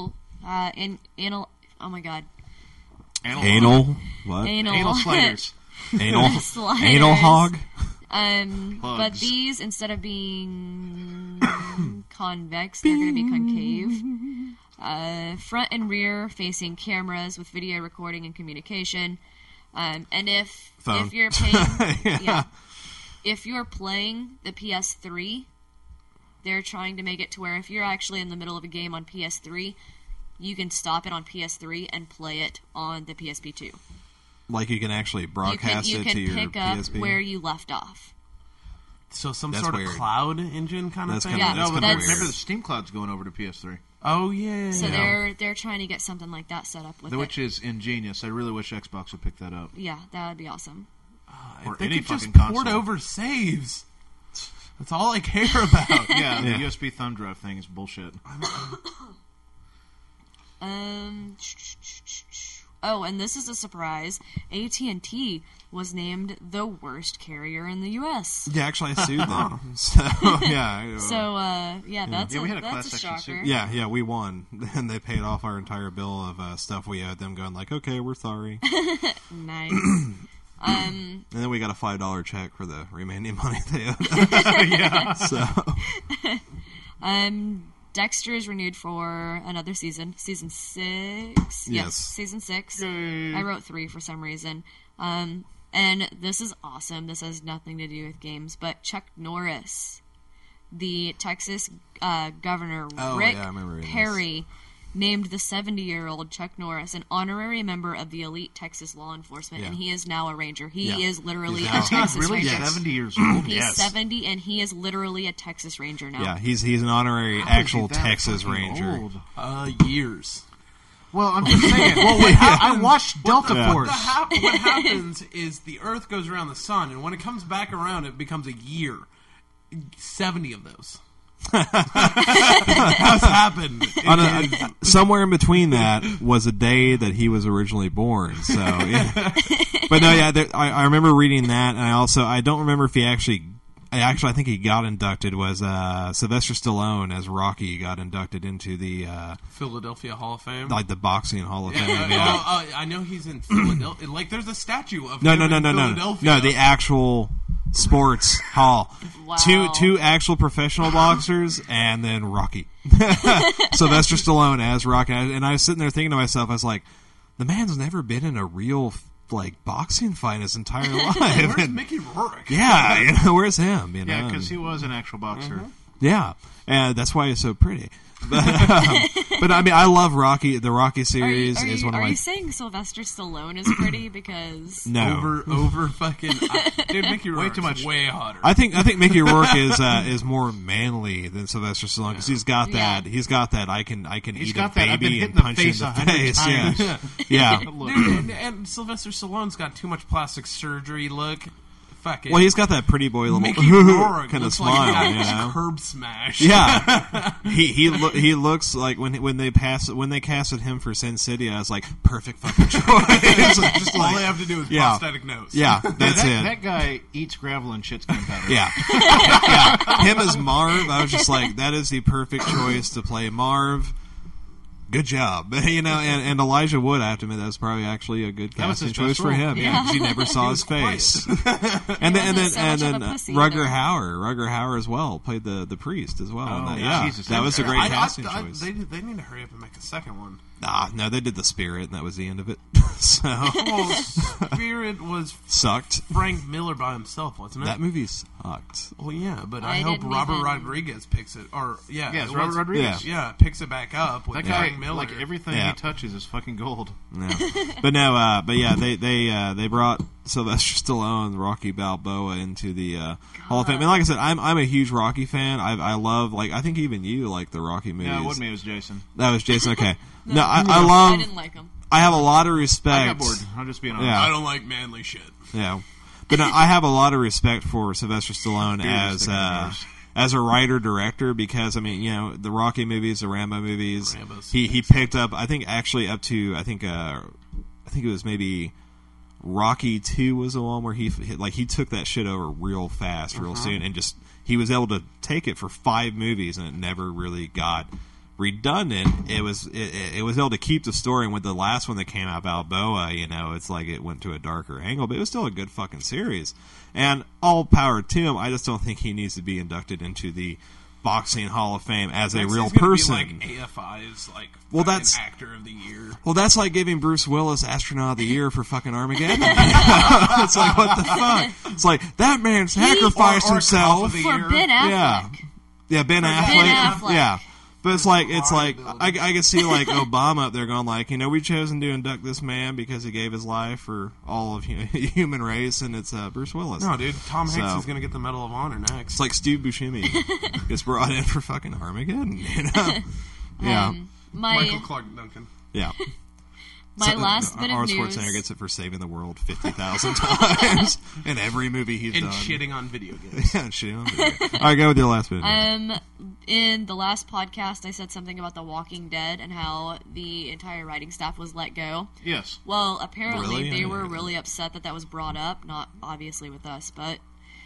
Anal. Oh my god. Anal. What? Anal sliders. Anal. sliders. Anal hog. But Plugs. these, instead of being convex, they're going to be concave. Front and rear facing cameras with video recording and communication. And if Phone. you're paying, Yeah. if you're playing the PS3, they're trying to make it to where if you're actually in the middle of a game on PS3, you can stop it on PS3 and play it on the PSP2. Like you can actually broadcast you it can to your pick up PSP. where you left off. So some That's sort weird. of cloud engine kind of That's thing? kinda- Yeah, that's No, but kinda that's- remember weird. the Steam Cloud's going over to PS3, Oh, yeah. So Yeah. they're trying to get something like that set up with which it. is ingenious. I really wish Xbox would pick that up. Yeah, that would be awesome. Or If they any could just fucking port console. over saves. That's all I care about. Yeah, the Yeah. USB thumb drive thing is bullshit. Oh, and this is a surprise. AT&T was named the worst carrier in the U.S. Yeah, actually, I sued them. So yeah. So, that's Yeah, we a, had a class that's a action suit. shocker. Yeah, we won, and they paid off our entire bill of stuff we owed them. Going like, okay, we're sorry, Nice. and then we got a $5 check for the remaining money they owed. Yeah, so Dexter is renewed for another season. Season 6? Yes. Season 6. Yay. I wrote 3 for some reason. And this is awesome. This has nothing to do with games, but Chuck Norris, the Texas governor, Oh, Rick yeah, I remember reading Perry, named the 70-year-old Chuck Norris an honorary member of the elite Texas law enforcement, Yeah. and he is now a ranger. He Yeah. is literally He's a now- Texas Really, ranger. Yes. 70 years old. He's Yes. 70, and he is literally a Texas ranger now. yeah, he's an honorary How is he actual that Texas fucking Ranger. old? Years. Well, I'm just saying. I watched Delta Yeah. Force. What happens is the Earth goes around the sun, and when it comes back around, it becomes a year. 70 of those. Has happened. Somewhere in between that was a day that he was originally born. So, yeah. But no, yeah, I remember reading that, and I don't remember if he I think he got inducted was Sylvester Stallone as Rocky got inducted into the Philadelphia Hall of Fame. like the boxing Hall of Fame. Yeah, Yeah. I know he's in Philadelphia. Like, there's a statue of No, him no, no, in no, no, Philadelphia. no. The actual sports hall. Wow. Two actual professional boxers, and then Rocky. Sylvester Stallone as Rocky, and I was sitting there thinking to myself, I was like, the man's never been in a real boxing fight in his entire life. Where's And- Mickey Rourke? yeah, where's him? You know? Yeah, because he was an actual boxer. Yeah, and that's why he's so pretty. But I mean, I love Rocky. The Rocky series is one of Are my. you saying Sylvester Stallone is pretty? Because No, Over fucking... dude, Mickey Rourke's too much. way hotter. I think Mickey Rourke is more manly than Sylvester Stallone because he's got that. Yeah. He's got that. I can He's eat got a that. I've been baby hit and in the punch you in face the 100 face. times. Yeah, yeah. Look. Dude, and Sylvester Stallone's got too much plastic surgery look. Fuck it. Well, he's got that pretty boy little Mickey Rourke kind of looks smile. like You he got know? curb smash. Yeah, he looks like when they casted him for Sin City, I was like, perfect fucking choice. Just All like, they have to do is yeah. prosthetic nose. yeah, that's that, it. That guy eats gravel and shits gunpowder. Yeah. Yeah. Him as Marv, I was just like, that is the perfect choice to play Marv. Good job. You know, and Elijah Wood, I have to admit, that was probably actually a good That was casting his choice best for role. him. Yeah, 'cause he never saw his face. and wasn't then so much of a pussy Rutger either. Hauer as well played the priest as well. in Oh, that. Yeah, Jesus. that was a great casting I, choice. they need to hurry up and make a second one. No, they did the Spirit, and that was the end of it. So Well, Spirit was sucked. Frank Miller by himself, wasn't it? That movie sucked. Well, yeah, but I I hope didn't Robert even- Rodriguez picks it. Or Yeah, it's it Robert was- Rodriguez. Yeah, picks it back up with That guy, Frank Miller. like everything Yeah. he touches is fucking gold. No. But no, but yeah, they brought Sylvester Stallone, Rocky Balboa into the Hall of Fame. And like I said, I'm a huge Rocky fan. I love I think even you like the Rocky movies. Yeah, it wasn't me, it was Jason. That was Jason. Okay. No, I I love. didn't like him. I have a lot of I respect. got bored. I'm just being honest. Yeah. I don't like manly shit. Yeah, but no, I have a lot of respect for Sylvester Stallone Dude, as sticking indoors. as a writer director because I mean the Rocky movies, the Rambo movies. Rambo's He picked up I think it was maybe Rocky 2 was the one where he took that shit over real fast, real soon, and just he was able to take it for 5 movies and it never really got redundant. It was able to keep the story. And with the last one that came out, Balboa, it's like it went to a darker angle, but it was still a good fucking series. And all power to him. I just don't think he needs to be inducted into the Boxing Hall of Fame as a real person. Like AFI's well, that's actor of the year. Well, that's like giving Bruce Willis Astronaut of the Year for fucking Armageddon. It's like, what the fuck? It's like that man sacrificed himself for Ben Affleck. Yeah, Ben Affleck. Ben Affleck. Yeah. But it's like I can see like Obama up there going like, we've chosen to induct this man because he gave his life for all of human race, and it's Bruce Willis. No, dude, Tom Hanks is going to get the Medal of Honor next. It's like Steve Buscemi gets brought in for fucking Armageddon. Yeah. Michael Clark Duncan. Yeah. My last bit of Arnold news. Schwarzenegger gets it for saving the world 50,000 times in every movie he's And done. shitting on video games. Yeah, and shitting on video games. All right, go with your last bit. In the last podcast, I said something about The Walking Dead and how the entire writing staff was let go. Yes. Well, apparently Really? they were really upset that was brought up. Not obviously with us, but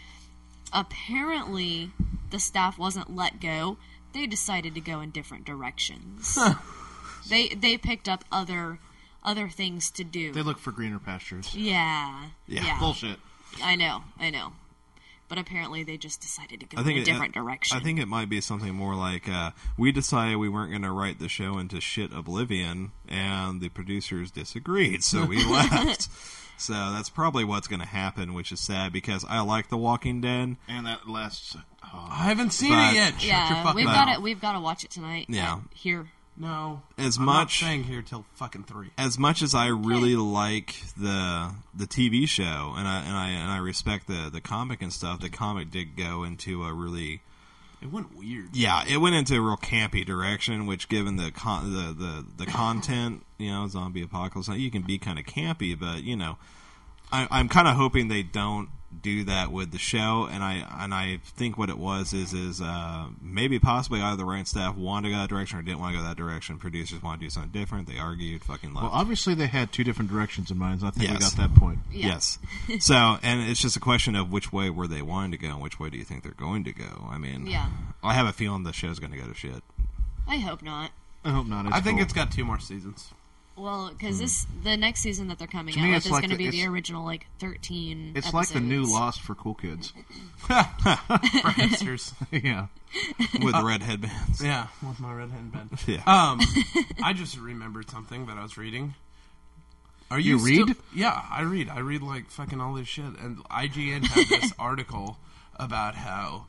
apparently the staff wasn't let go. They decided to go in different directions. They picked up other things to do. They look for greener pastures. Yeah. Bullshit. I know. But apparently they just decided to go in a different direction. I think it might be something more like we decided we weren't going to write the show into shit oblivion, and the producers disagreed, so we left. So that's probably what's going to happen, which is sad because I like The Walking Dead. And that lasts... I haven't seen it yet. Shut your yeah, fucking we've mouth. got to watch it tonight. Yeah. Here. No. I'm not much staying here till fucking 3. as much as I really like the TV show, and I respect the comic and stuff. The comic did go into a really It went weird. Yeah, it went into a real campy direction, which, given the content, zombie apocalypse, you can be kind of campy, but I'm kind of hoping they don't do that with the show, and I think what it was is maybe possibly either the writing staff wanted to go that direction or didn't want to go that direction. Producers want to do something different. They argued, fucking left. Well, obviously they had two different directions in mind, so I think we Yes. got that point. Yeah. Yes. So, and it's just a question of which way were they wanting to go, and which way do you think they're going to go? I mean, Yeah. I have a feeling the show's going to go to shit. I hope not. I hope not. I think cool. it's got 2 more seasons. Well, because the next season that they're coming To out me, with it's is like going to the- be the it's- original 13. It's like the new episodes. Lost for cool kids. For hipsters. Yeah. With red headbands. Yeah, with my red hand bed. Yeah. I just remembered something that I was reading. Are You still- read? Yeah, I read. I read like fucking all this shit. And IGN had this article about how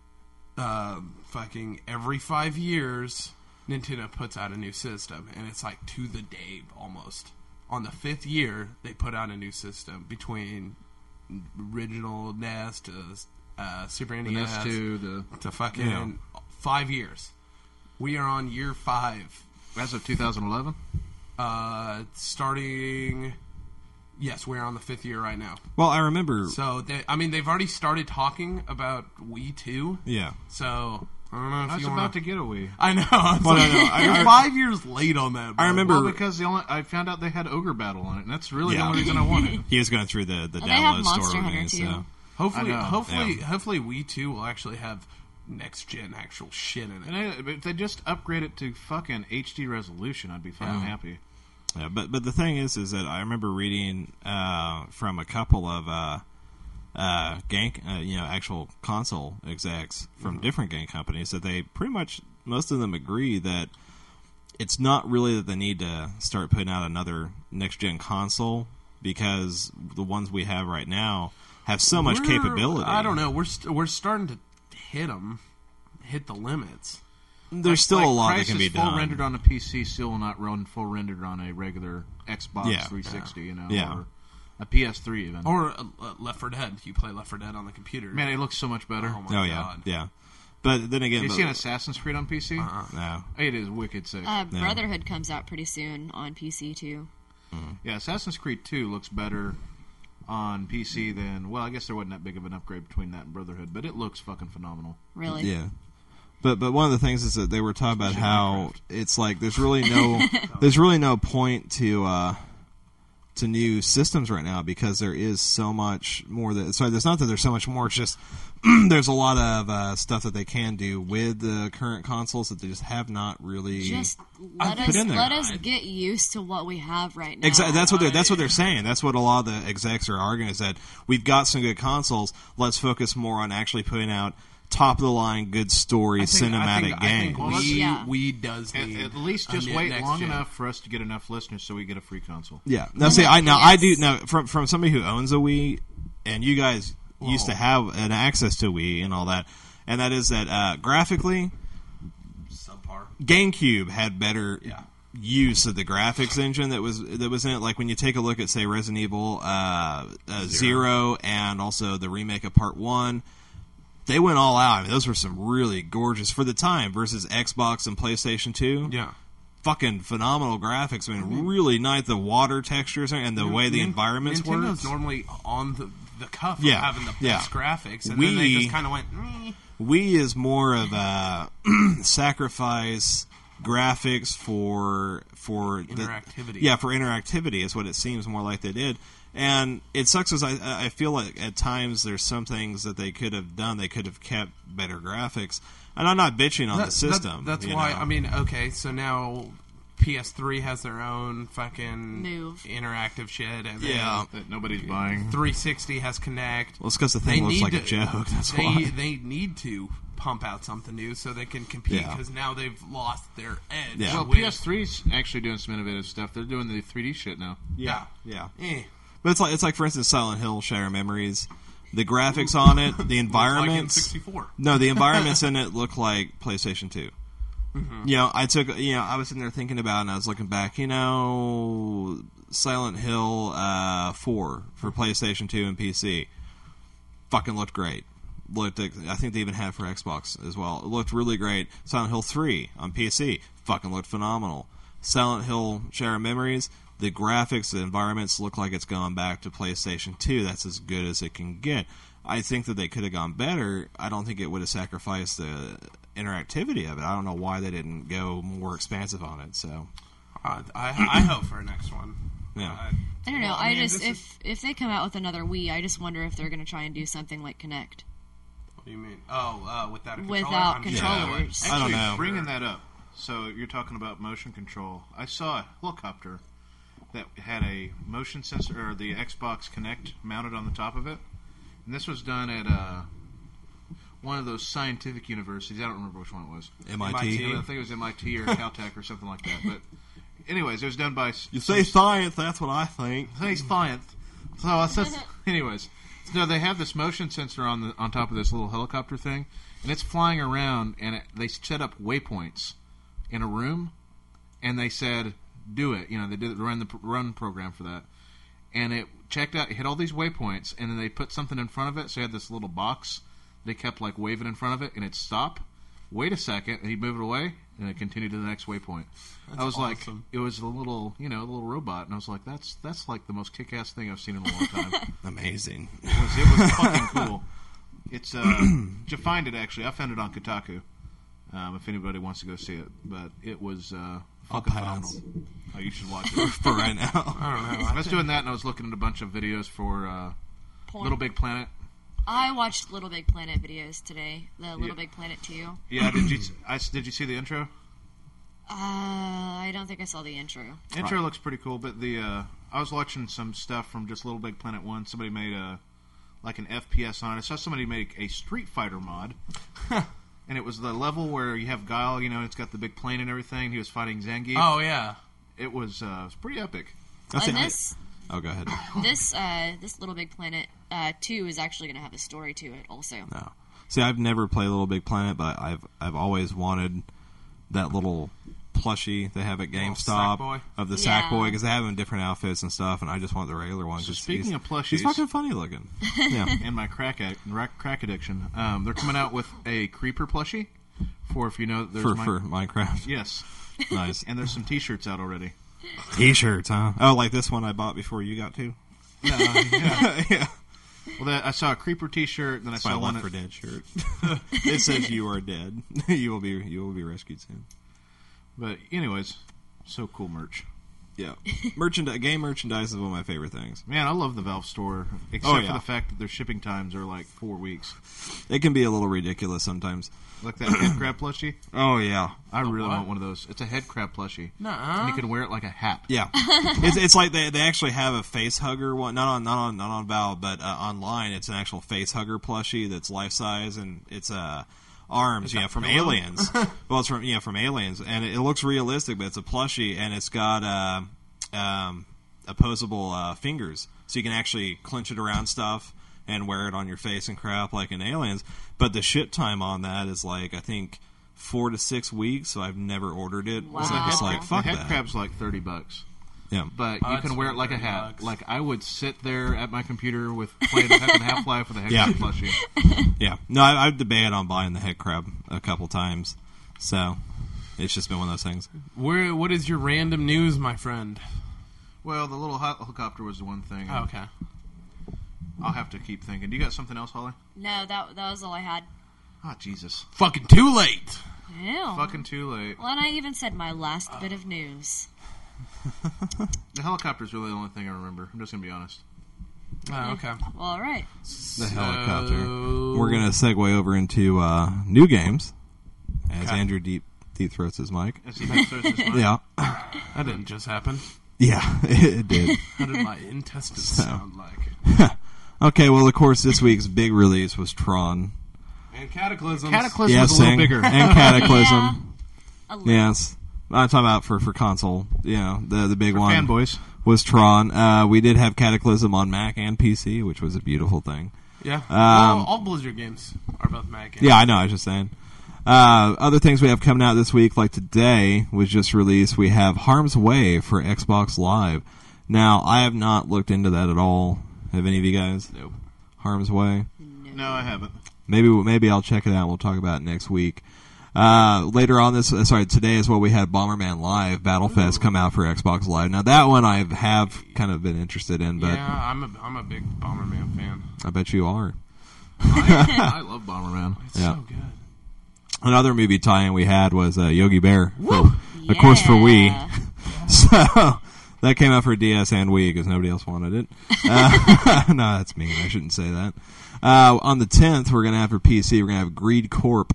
fucking every 5 years Nintendo puts out a new system, and it's like to the day almost. On the 5th year, they put out a new system between original NES to Super The NES NES 2, to fucking 5 years. We are on year 5. as of 2011. Starting. Yes, we're on the 5th year right now. Well, I remember. So, they've already started talking about Wii 2. Yeah. So, I don't know if I was you about want to get a Wii. I know. It's Well, like, no, I- you're I- 5 years late on that. Bro. I remember. Well, because I found out they had Ogre Battle on it, and that's really Yeah. the only reason I wanted it. He was going through the they have download Monster store Hunter, reviews, too. so. Hopefully, I know. hopefully, Wii 2 will actually have next gen actual shit in it. And if they just upgrade it to fucking HD resolution, I'd be fucking happy. Yeah, but the thing is that I remember reading from a couple of actual console execs from different game companies that they pretty much, most of them agree that it's not really that they need to start putting out another next gen console, because the ones we have right now have so much capability. I don't know. We're starting to hit the limits. There's still a lot that Crysis can be full done. rendered on a PC still will not run full rendered on a regular Xbox Yeah. 360, Yeah. or a PS3 even. Or Left 4 Dead. You play Left 4 Dead on the computer. Man, it looks so much better. Oh my Oh yeah, god. yeah. But then again, Have you seen Assassin's Creed on PC? no. It is wicked sick. Brotherhood comes out pretty soon on PC too. Yeah, Assassin's Creed 2 looks better on PC than... Well, I guess there wasn't that big of an upgrade between that and Brotherhood, but it looks fucking phenomenal. Really? Yeah. But one of the things is that they were talking about how it's like there's really no point to to new systems right now because there is so much more. There's not that there's so much more. It's just there's a lot of stuff that they can do with the current consoles that they just have not really. Just put in there. let us get used to what we have right now. Exactly. That's what they're saying. That's what a lot of the execs are arguing, is that we've got some good consoles. Let's focus more on actually putting out top of the line, good story, cinematic games. We does need At least just wait long enough for us to get enough listeners so we get a free console. Yeah. Now, see, I do now from somebody who owns a Wii, and you guys used to have an access to Wii and all that, and that is that graphically, subpar. GameCube had better use of the graphics engine that was in it. Like when you take a look at, say, Resident Evil Zero and also the remake of Part 1. They went all out. I mean, those were some really gorgeous for the time versus Xbox and PlayStation 2. Yeah. Fucking phenomenal graphics. I mean, really nice. The water textures and the way the environments work. Nintendo's normally on the cuff of Yeah. having the best graphics, and Wii- then they just kind of went, meh. Wii is more of a sacrifice graphics for Interactivity. for interactivity is what it seems more like they did. And it sucks because I feel like at times there's some things that they could have done. They could have kept better graphics. And I'm not bitching on the system. That's you why, know. I mean, okay, so now PS3 has their own fucking Move. interactive shit. And Yeah. That nobody's buying. 360 has Kinect. Well, it's because the thing looks like a joke. That's why. They need to pump out something new so they can compete Yeah. because now they've lost their edge. Yeah. Well, with- PS3's actually doing some innovative stuff. They're doing the 3D shit now. Yeah. Eh. But it's like for instance, Silent Hill: Shattered Memories. The graphics on it, the environments. Like in 64. No, the environments in it look like PlayStation 2. You know, I was sitting there thinking about it, and I was looking back, Silent Hill 4 for PlayStation 2 and PC. Fucking looked great. I think they even had it for Xbox as well. It looked really great. Silent Hill 3 on PC. Fucking looked phenomenal. Silent Hill: Shattered Memories. The graphics, the environments look like it's gone back to PlayStation 2. That's as good as it can get. I think that they could have gone better. I don't think it would have sacrificed the interactivity of it. I don't know why they didn't go more expansive on it. So, I hope for a next one. yeah. I don't know. Well, I mean, just this if they come out with another Wii, I just wonder if they're going to try and do something like Kinect What do you mean? Oh, without a controller? without I'm sure. controllers. I don't know. Bringing that up, so you're talking about motion control. I saw a helicopter that had a motion sensor, or the Xbox Kinect mounted on the top of it. And this was done at one of those scientific universities. I don't remember which one it was. MIT. I think it was MIT or Caltech or something like that. But anyways, it was done by... You say science, that's what I think. Hey, science. So it's just, anyways, so they have this motion sensor on top of this little helicopter thing, and it's flying around, and they set up waypoints in a room, and they said, do it. They did the run program for that, and it checked out. It hit all these waypoints, and then they put something in front of it. So it had this little box. They kept like waving in front of it, and it'd stop. Wait a second, and he'd move it away, and it continued to the next waypoint. I was like, it was a little robot, and I was like, that's like the most kick-ass thing I've seen in a long time. Amazing. It was fucking cool. It's you find it actually. I found it on Kotaku. If anybody wants to go see it, but it was fucking pass. phenomenal. Oh, you should watch it. For right now. I don't know. I was doing that, and I was looking at a bunch of videos for Porn. Little Big Planet. I watched Little Big Planet videos today. The Little Big Planet 2. Yeah, did you see the intro? I don't think I saw the intro. Intro looks pretty cool, but I was watching some stuff from just Little Big Planet 1. Somebody made like an FPS on it. I saw somebody make a Street Fighter mod. And it was the level where you have Guile, it's got the big plane and everything. He was fighting Zangief. Oh, yeah. It was pretty epic. And this Oh, go ahead. this Little Big Planet 2 is actually going to have a story to it also. No. See, I've never played Little Big Planet, but I've always wanted that little plushie they have at GameStop Sackboy? of the Yeah. Sackboy, because they have him in different outfits and stuff, and I just want the regular one. So 'cause speaking of plushies, he's fucking funny looking. Yeah. and my crack addiction, they're coming out with a Creeper plushie for if you know there's for Minecraft. yes, Nice. and there's some T-shirts out already. T-shirts, huh? Oh, like this one I bought before you got to? Yeah. Well, I saw a Creeper T-shirt, then I My saw one Left 4 Dead shirt. It says "You are dead. You will be rescued soon." But anyways, so cool merch. Yeah, game merchandise is one of my favorite things. Man, I love the Valve store, except yeah. for the fact that their shipping times are like 4 weeks. It can be a little ridiculous sometimes. Like that head crab plushie. Oh yeah, I really what? want one of those. It's a head crab plushie. Nuh-uh. And you can wear it like a hat. yeah. It's like they actually have a face hugger one, not on Valve, but online. It's an actual face hugger plushie that's life size, and it's arms, from Aliens. Well, it's from Aliens, and it looks realistic, but it's a plushie, and it's got opposable fingers, so you can actually clench it around stuff and wear it on your face and crap like in Aliens. But the ship time on that is like, I think, 4 to 6 weeks, so I've never ordered it. Wow. So I'm just like, The fuck head that. crab's like $30. Yeah. But you that's can wear it like a $30. hat. Like, I would sit there at my computer with playing Half-Life with a head Yeah. crab plushie. Yeah. No, I've debated on buying the head crab a couple times, so it's just been one of those things. What is your random news, my friend? Well, the little helicopter was the one thing. Oh, okay. I'll have to keep thinking. Do you got something else, Holly? No, that was all I had. Ah, Jesus. Fucking too late. Ew. Fucking too late. Well, and I even said my last bit of news. The helicopter's really the only thing I remember. I'm just going to be honest. Oh, okay. Well, all right. The helicopter. We're going to segue over into new games, as Okay. Andrew deep throats his mic. As he throws his mic. Yeah. That didn't just happen. Yeah, it did. How did my intestines So. sound like? Okay, well, of course, this week's big release was Tron. And Cataclysm. Cataclysm Yes, was a little bigger. and Cataclysm. A little. Yes. I'm talking about for console. The big one Fanboys. was Tron. We did have Cataclysm on Mac and PC, which was a beautiful thing. Yeah. Well, all Blizzard games are both Mac games. Yeah, I know. I was just saying. Other things we have coming out this week, like today was just released. We have Harm's Way for Xbox Live. Now, I have not looked into that at all. Have any of you guys? Nope. Harm's Way. No, I haven't. Maybe I'll check it out. We'll talk about it next week. Later on today is what we had Bomberman Live Battlefest come out for Xbox Live. Now that one I have kind of been interested in, but Yeah, I'm a big Bomberman fan. I bet you are. I love Bomberman. It's Yeah. so good. Another movie tie-in we had was Yogi Bear, of course for Wii. Yeah. So that came out for DS and Wii because nobody else wanted it. No, that's mean. I shouldn't say that. On the 10th, we're going to have for PC. We're going to have Greed Corp.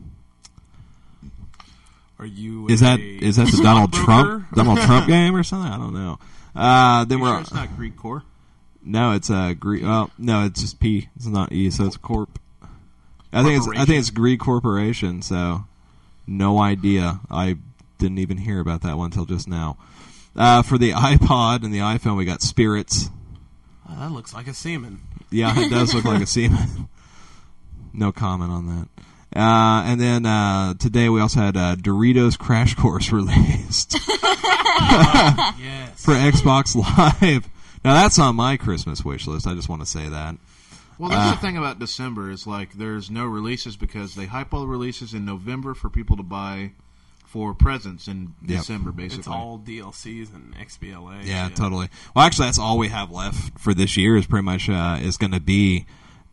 Are you? Is that the Donald Trump game or something? I don't know. Then You we're sure it's not Greek Core? no, it's Greed. Well, no, it's just P. It's not E, so it's Corp. I think it's Greed Corporation. So no idea. I didn't even hear about that one until just now. For the iPod and the iPhone, we got Spirits. Oh, that looks like a semen. Yeah, it does look like a semen. No comment on that. And then today we also had Doritos Crash Course released Yes. for Xbox Live. Now that's on my Christmas wish list. I just want to say that. Well, that's the thing about December is like there's no releases because they hype all the releases in November for people to buy for presents in Yep. December, basically. It's all DLCs and XBLA. Yeah, shit. totally. Well, actually, that's all we have left for this year. Is pretty much is going to be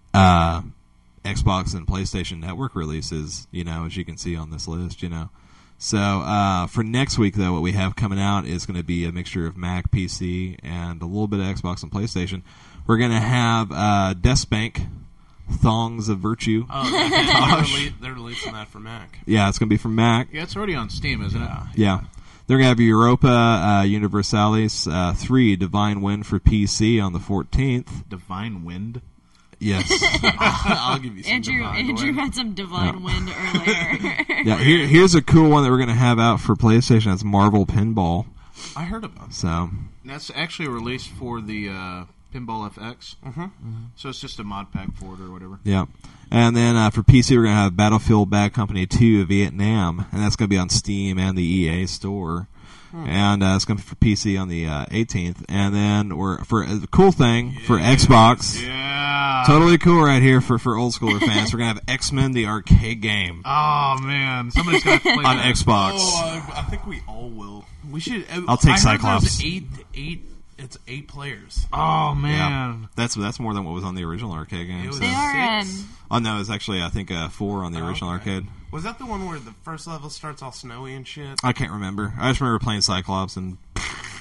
Xbox and PlayStation Network releases. As you can see on this list. So for next week, though, what we have coming out is going to be a mixture of Mac, PC, and a little bit of Xbox and PlayStation. We're going to have Deathspank, Thongs of Virtue. Oh, they're releasing that for Mac. Yeah, it's going to be from Mac. Yeah, it's already on Steam, isn't it? Yeah. They're going to have Europa Universalis 3 Divine Wind for PC on the 14th. Divine Wind. Yes. I'll give you some. Andrew had some divine wind earlier. Yeah, here's a cool one that we're going to have out for PlayStation. That's Marvel Pinball. I heard about. So, That's actually a release for the Pinball FX. So it's just a mod pack for it or whatever. yeah. And then for PC, we're going to have Battlefield Bad Company 2 Vietnam, and that's going to be on Steam and the EA store. And it's going to be for PC on the 18th. And then for a cool thing for Xbox. Yeah. Totally cool right here for old schooler fans. We're going to have X-Men, the arcade game, Oh, man. Somebody's got to play on that. Xbox. I think we all will. We should. I'll take I heard Cyclops. there's eight. It's 8 players. Oh, Yeah. man. That's more than what was on the original arcade game. It was so. They are. 6. Oh, no, it's actually, I think, 4 on the original Okay. arcade. Was that the one where the first level starts all snowy and shit? I can't remember. I just remember playing Cyclops and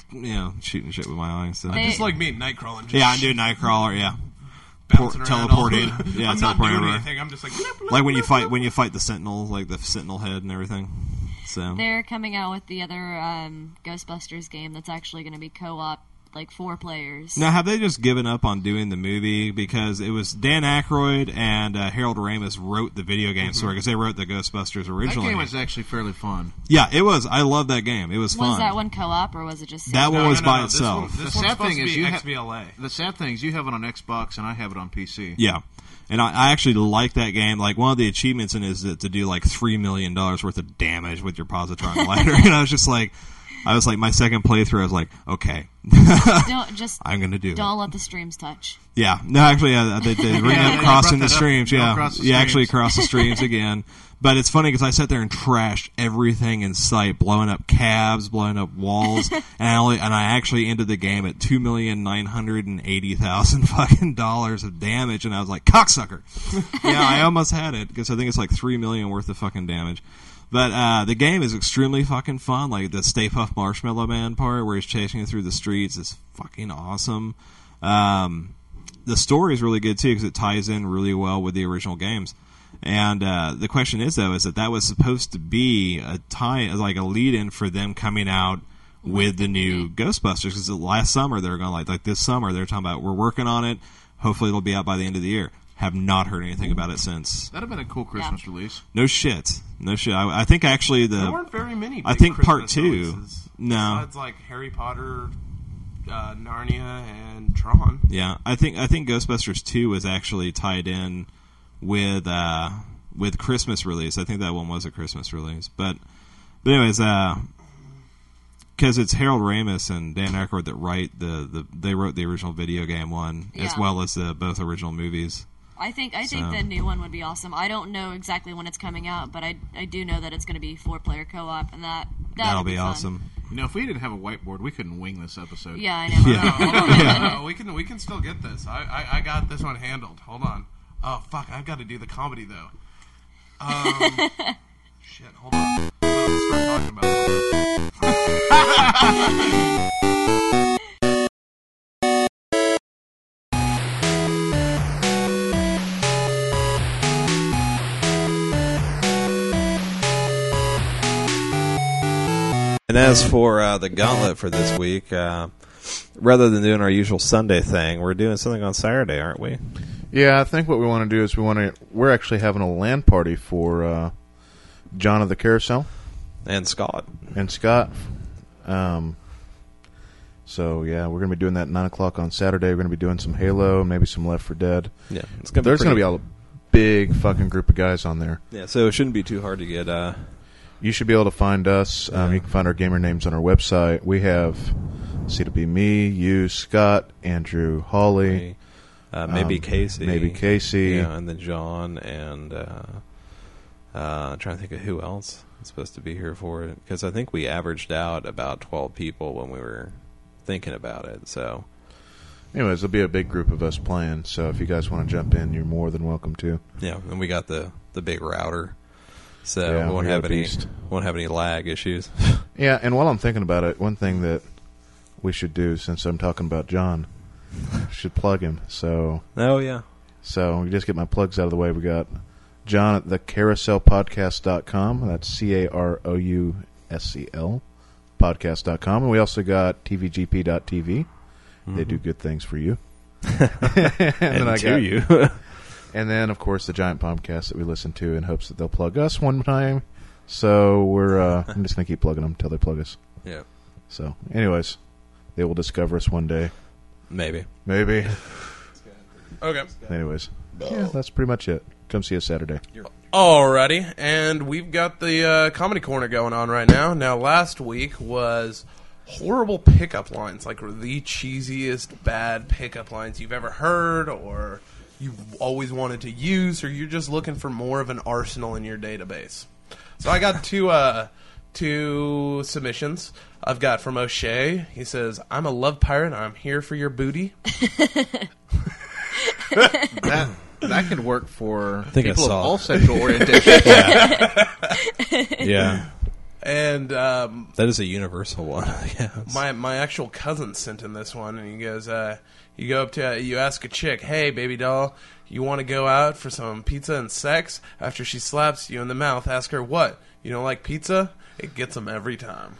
shooting shit with my eyes. So. Just like me, Nightcrawler. Just Yeah, I do Nightcrawler. Yeah, bouncing around teleporting. all- Yeah, I'm not teleporting doing everywhere. anything. I'm just like Like when you fight the Sentinel, like the Sentinel head and everything. So They're coming out with the other Ghostbusters game that's actually going to be co-op, like 4 players. now, have they just given up on doing the movie because it was Dan Aykroyd and Harold Ramis wrote the video game story because they wrote the Ghostbusters That originally? game was actually fairly fun. Yeah, it was. I love that game. It was fun. Was that one co-op or was it just That one No, was no, by no, itself. This The one's sad supposed thing to is be you XBLA. The sad thing is you have it on Xbox and I have it on PC. Yeah. And I actually like that game. Like, one of the achievements in it is to do, like, $3 million worth of damage with your positron lighter. And I was like, my second playthrough, I was like, okay. I'm going to do it. Don't let the streams touch. Yeah. No, actually, they ring up crossing the that up. streams. Don't Yeah. cross the You actually streams. cross the streams again. But it's funny because I sat there and trashed everything in sight, blowing up cabs, blowing up walls, and I actually ended the game at $2,980,000 fucking dollars of damage, and I was like, cocksucker. Yeah, I almost had it because I think it's like $3 million worth of fucking damage. But the game is extremely fucking fun. Like the Stay Puft Marshmallow Man part where he's chasing you through the streets is fucking awesome. The story is really good too because it ties in really well with the original games. And the question is, though, is that was supposed to be a like a lead-in for them coming out with the new Ghostbusters. Because last summer they were going like this summer they're talking about we're working on it. Hopefully it'll be out by the end of the year. Have not heard anything about it since. That'd have been a cool Christmas release. No shit. I think actually There weren't very many. I big think part Christmas 2. releases. No. Besides like Harry Potter, Narnia, and Tron. Yeah, I think Ghostbusters 2 was actually tied in with Christmas release. I think that one was a Christmas release. But anyways, because it's Harold Ramis and Dan Aykroyd that they wrote the original video game one as Yeah. well as the both original movies. I think the new one would be awesome. I don't know exactly when it's coming out, but I do know that it's going to be 4-player co-op, and that'll be fun. awesome. You know, if we didn't have a whiteboard, we couldn't wing this episode. Yeah, I know. No, hold on, no, we can still get this. I got this one handled. Hold on. Oh fuck! I've got to do the comedy though. Shit. Hold on. Let's start talking about it. And as for the gauntlet for this week, rather than doing our usual Sunday thing, we're doing something on Saturday, aren't we? Yeah, I think what we want to do is we're actually having a LAN party for John of the Carousel And Scott. and Scott. So yeah, we're gonna be doing that at 9 o'clock on Saturday. We're gonna be doing some Halo and maybe some Left 4 Dead. Yeah, it's gonna There's be gonna be a big fucking group of guys on there. Yeah, so it shouldn't be too hard to get. You should be able to find us. You can find our gamer names on our website. We have, it'll be me, you, Scott, Andrew, Holly, Maybe Casey. maybe Casey. Yeah, and then John, and I'm trying to think of who else is supposed to be here for it. Because I think we averaged out about 12 people when we were thinking about it. So, Anyways, there'll be a big group of us playing. So if you guys want to jump in, you're more than welcome to. yeah, and we got the big router. So Yeah, we won't we got have a any beast. lag issues. Yeah, and while I'm thinking about it, one thing that we should do, since I'm talking about John, should plug him. So Oh, yeah. we just get my plugs out of the way. We got John at thecarouselpodcast.com. That's CAROUSCL podcast.com. And we also got tvgp.tv. They do good things for you. And to you. And then, of course, the Giant Bombcast that we listen to in hopes that they'll plug us one time. So I'm just going to keep plugging them until they plug us. Yeah. So, anyways, they will discover us one day. Maybe. Maybe. Okay. Anyways, yeah, that's pretty much it. Come see us Saturday. Alrighty, and we've got the Comedy Corner going on right now. Now, last week was horrible pickup lines, like the cheesiest bad pickup lines you've ever heard, or you've always wanted to use, or you're just looking for more of an arsenal in your database. So I got two submissions. I've got from O'Shea. He says, "I'm a love pirate. I'm here for your booty." That could work for think I people of saw. all sexual orientations. Yeah. And That is a universal one. Yeah. my actual cousin sent in this one, and he goes, you go up to, you ask a chick, hey, baby doll, you want to go out for some pizza and sex? After she slaps you in the mouth, ask her, what? You don't like pizza? It gets them every time.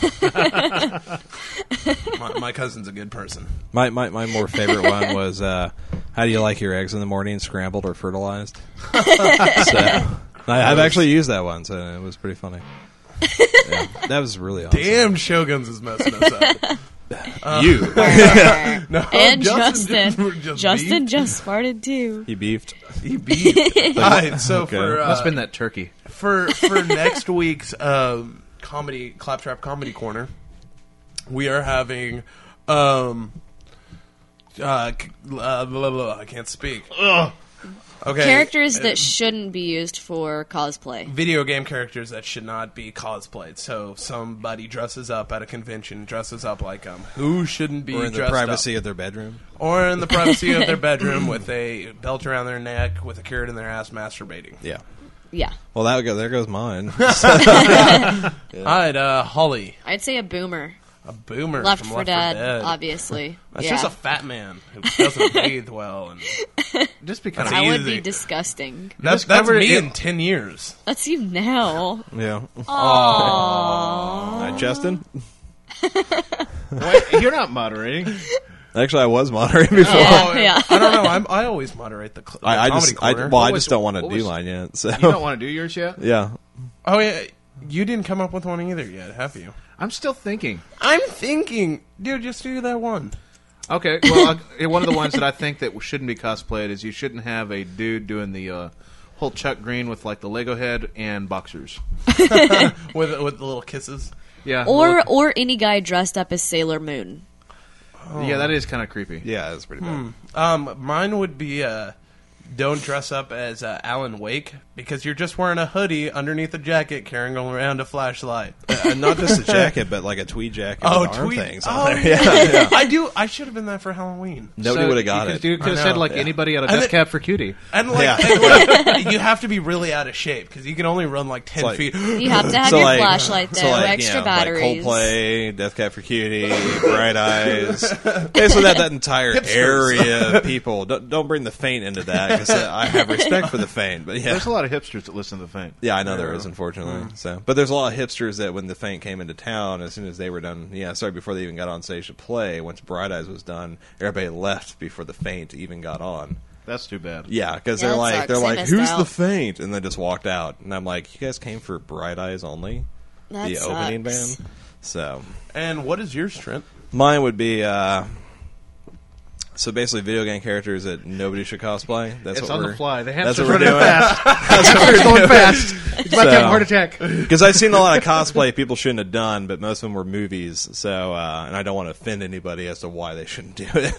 my cousin's a good person. My more favorite one was, how do you like your eggs in the morning, scrambled or fertilized? I've actually used that one, so it was pretty funny. Yeah, that was really awesome. Damn, Shoguns is messing us up. You. No, And Justin Justin just farted too. He beefed. He beat. All right, so Okay. for Must have been that turkey. for next week's comedy Claptrap Comedy Corner, we are having blah, blah, blah, I can't speak. Ugh. Okay, Characters that shouldn't be used for cosplay. video game characters that should not be cosplayed. So somebody dresses up at a convention, dresses up like who shouldn't be Or in the dressed privacy up? of their bedroom. Or in the privacy of their bedroom with a belt around their neck, with a carrot in their ass, masturbating. Yeah. Yeah. Well, there goes mine. All right, Holly, I'd say a boomer. a boomer Left from 4 Left Dead, 4 Dead. obviously. That's yeah. just a fat man who doesn't bathe well, and Just because. That's I would easy. be disgusting. that's covered me it- in 10 years. That's you now. Yeah. Aww. Justin? Wait, you're not moderating. Actually, I was moderating before. Yeah, yeah. I don't know. I always moderate the I comedy just, corner. I was- just don't want to what do was- mine yet. So You don't want to do yours yet? yeah. Oh yeah, you didn't come up with one either yet, have you? I'm still thinking. I'm thinking, dude, just do that one. Okay, well, one of the ones that I think that shouldn't be cosplayed is you shouldn't have a dude doing the whole Chuck Green with like the Lego head and boxers. with the little kisses. Yeah, Or any guy dressed up as Sailor Moon. yeah, that is kind of creepy. Yeah, that's pretty bad. Mine would be don't dress up as Alan Wake because you're just wearing a hoodie underneath a jacket, carrying around a flashlight. And not just a jacket, but like a tweed jacket with arm tweed. things on Oh, there. yeah. I should have been that for Halloween. Nobody would have got it. You could have I said know, like yeah. anybody at a And death it- cab for cutie. And like, Yeah. and, like, you have to be really out of shape because you can only run like 10 like- feet. You have to have So your like- flashlight though, so like, extra you know, batteries. Like Coldplay, Death Cab for Cutie, Bright Eyes. Basically, that entire Hipsters. area of people. Don't bring the Faint into that because I have respect for the Faint. But yeah, There's a lot of hipsters that listen to the Faint. yeah, I know there is, unfortunately. So, but there's a lot of hipsters that when the Faint came into town, as soon as they were done, before they even got on stage to play, once Bright Eyes was done, everybody left before the Faint even got on. That's too bad. Yeah, because Yeah, they're that like, sucks. They missed who's out. the Faint? And they just walked out, and I'm like, you guys came for Bright Eyes only, That the opening sucks. band. So And what is yours, Trent? mine would be. So basically, video game characters that nobody should cosplay. That's It's what on we're, the fly. The That's hamster's what we're running doing. fast. That's what Hamster's we're going doing. fast. He's about to have a So- heart attack. Because I've seen a lot of cosplay people shouldn't have done, but most of them were movies. So, and I don't want to offend anybody as to why they shouldn't do it.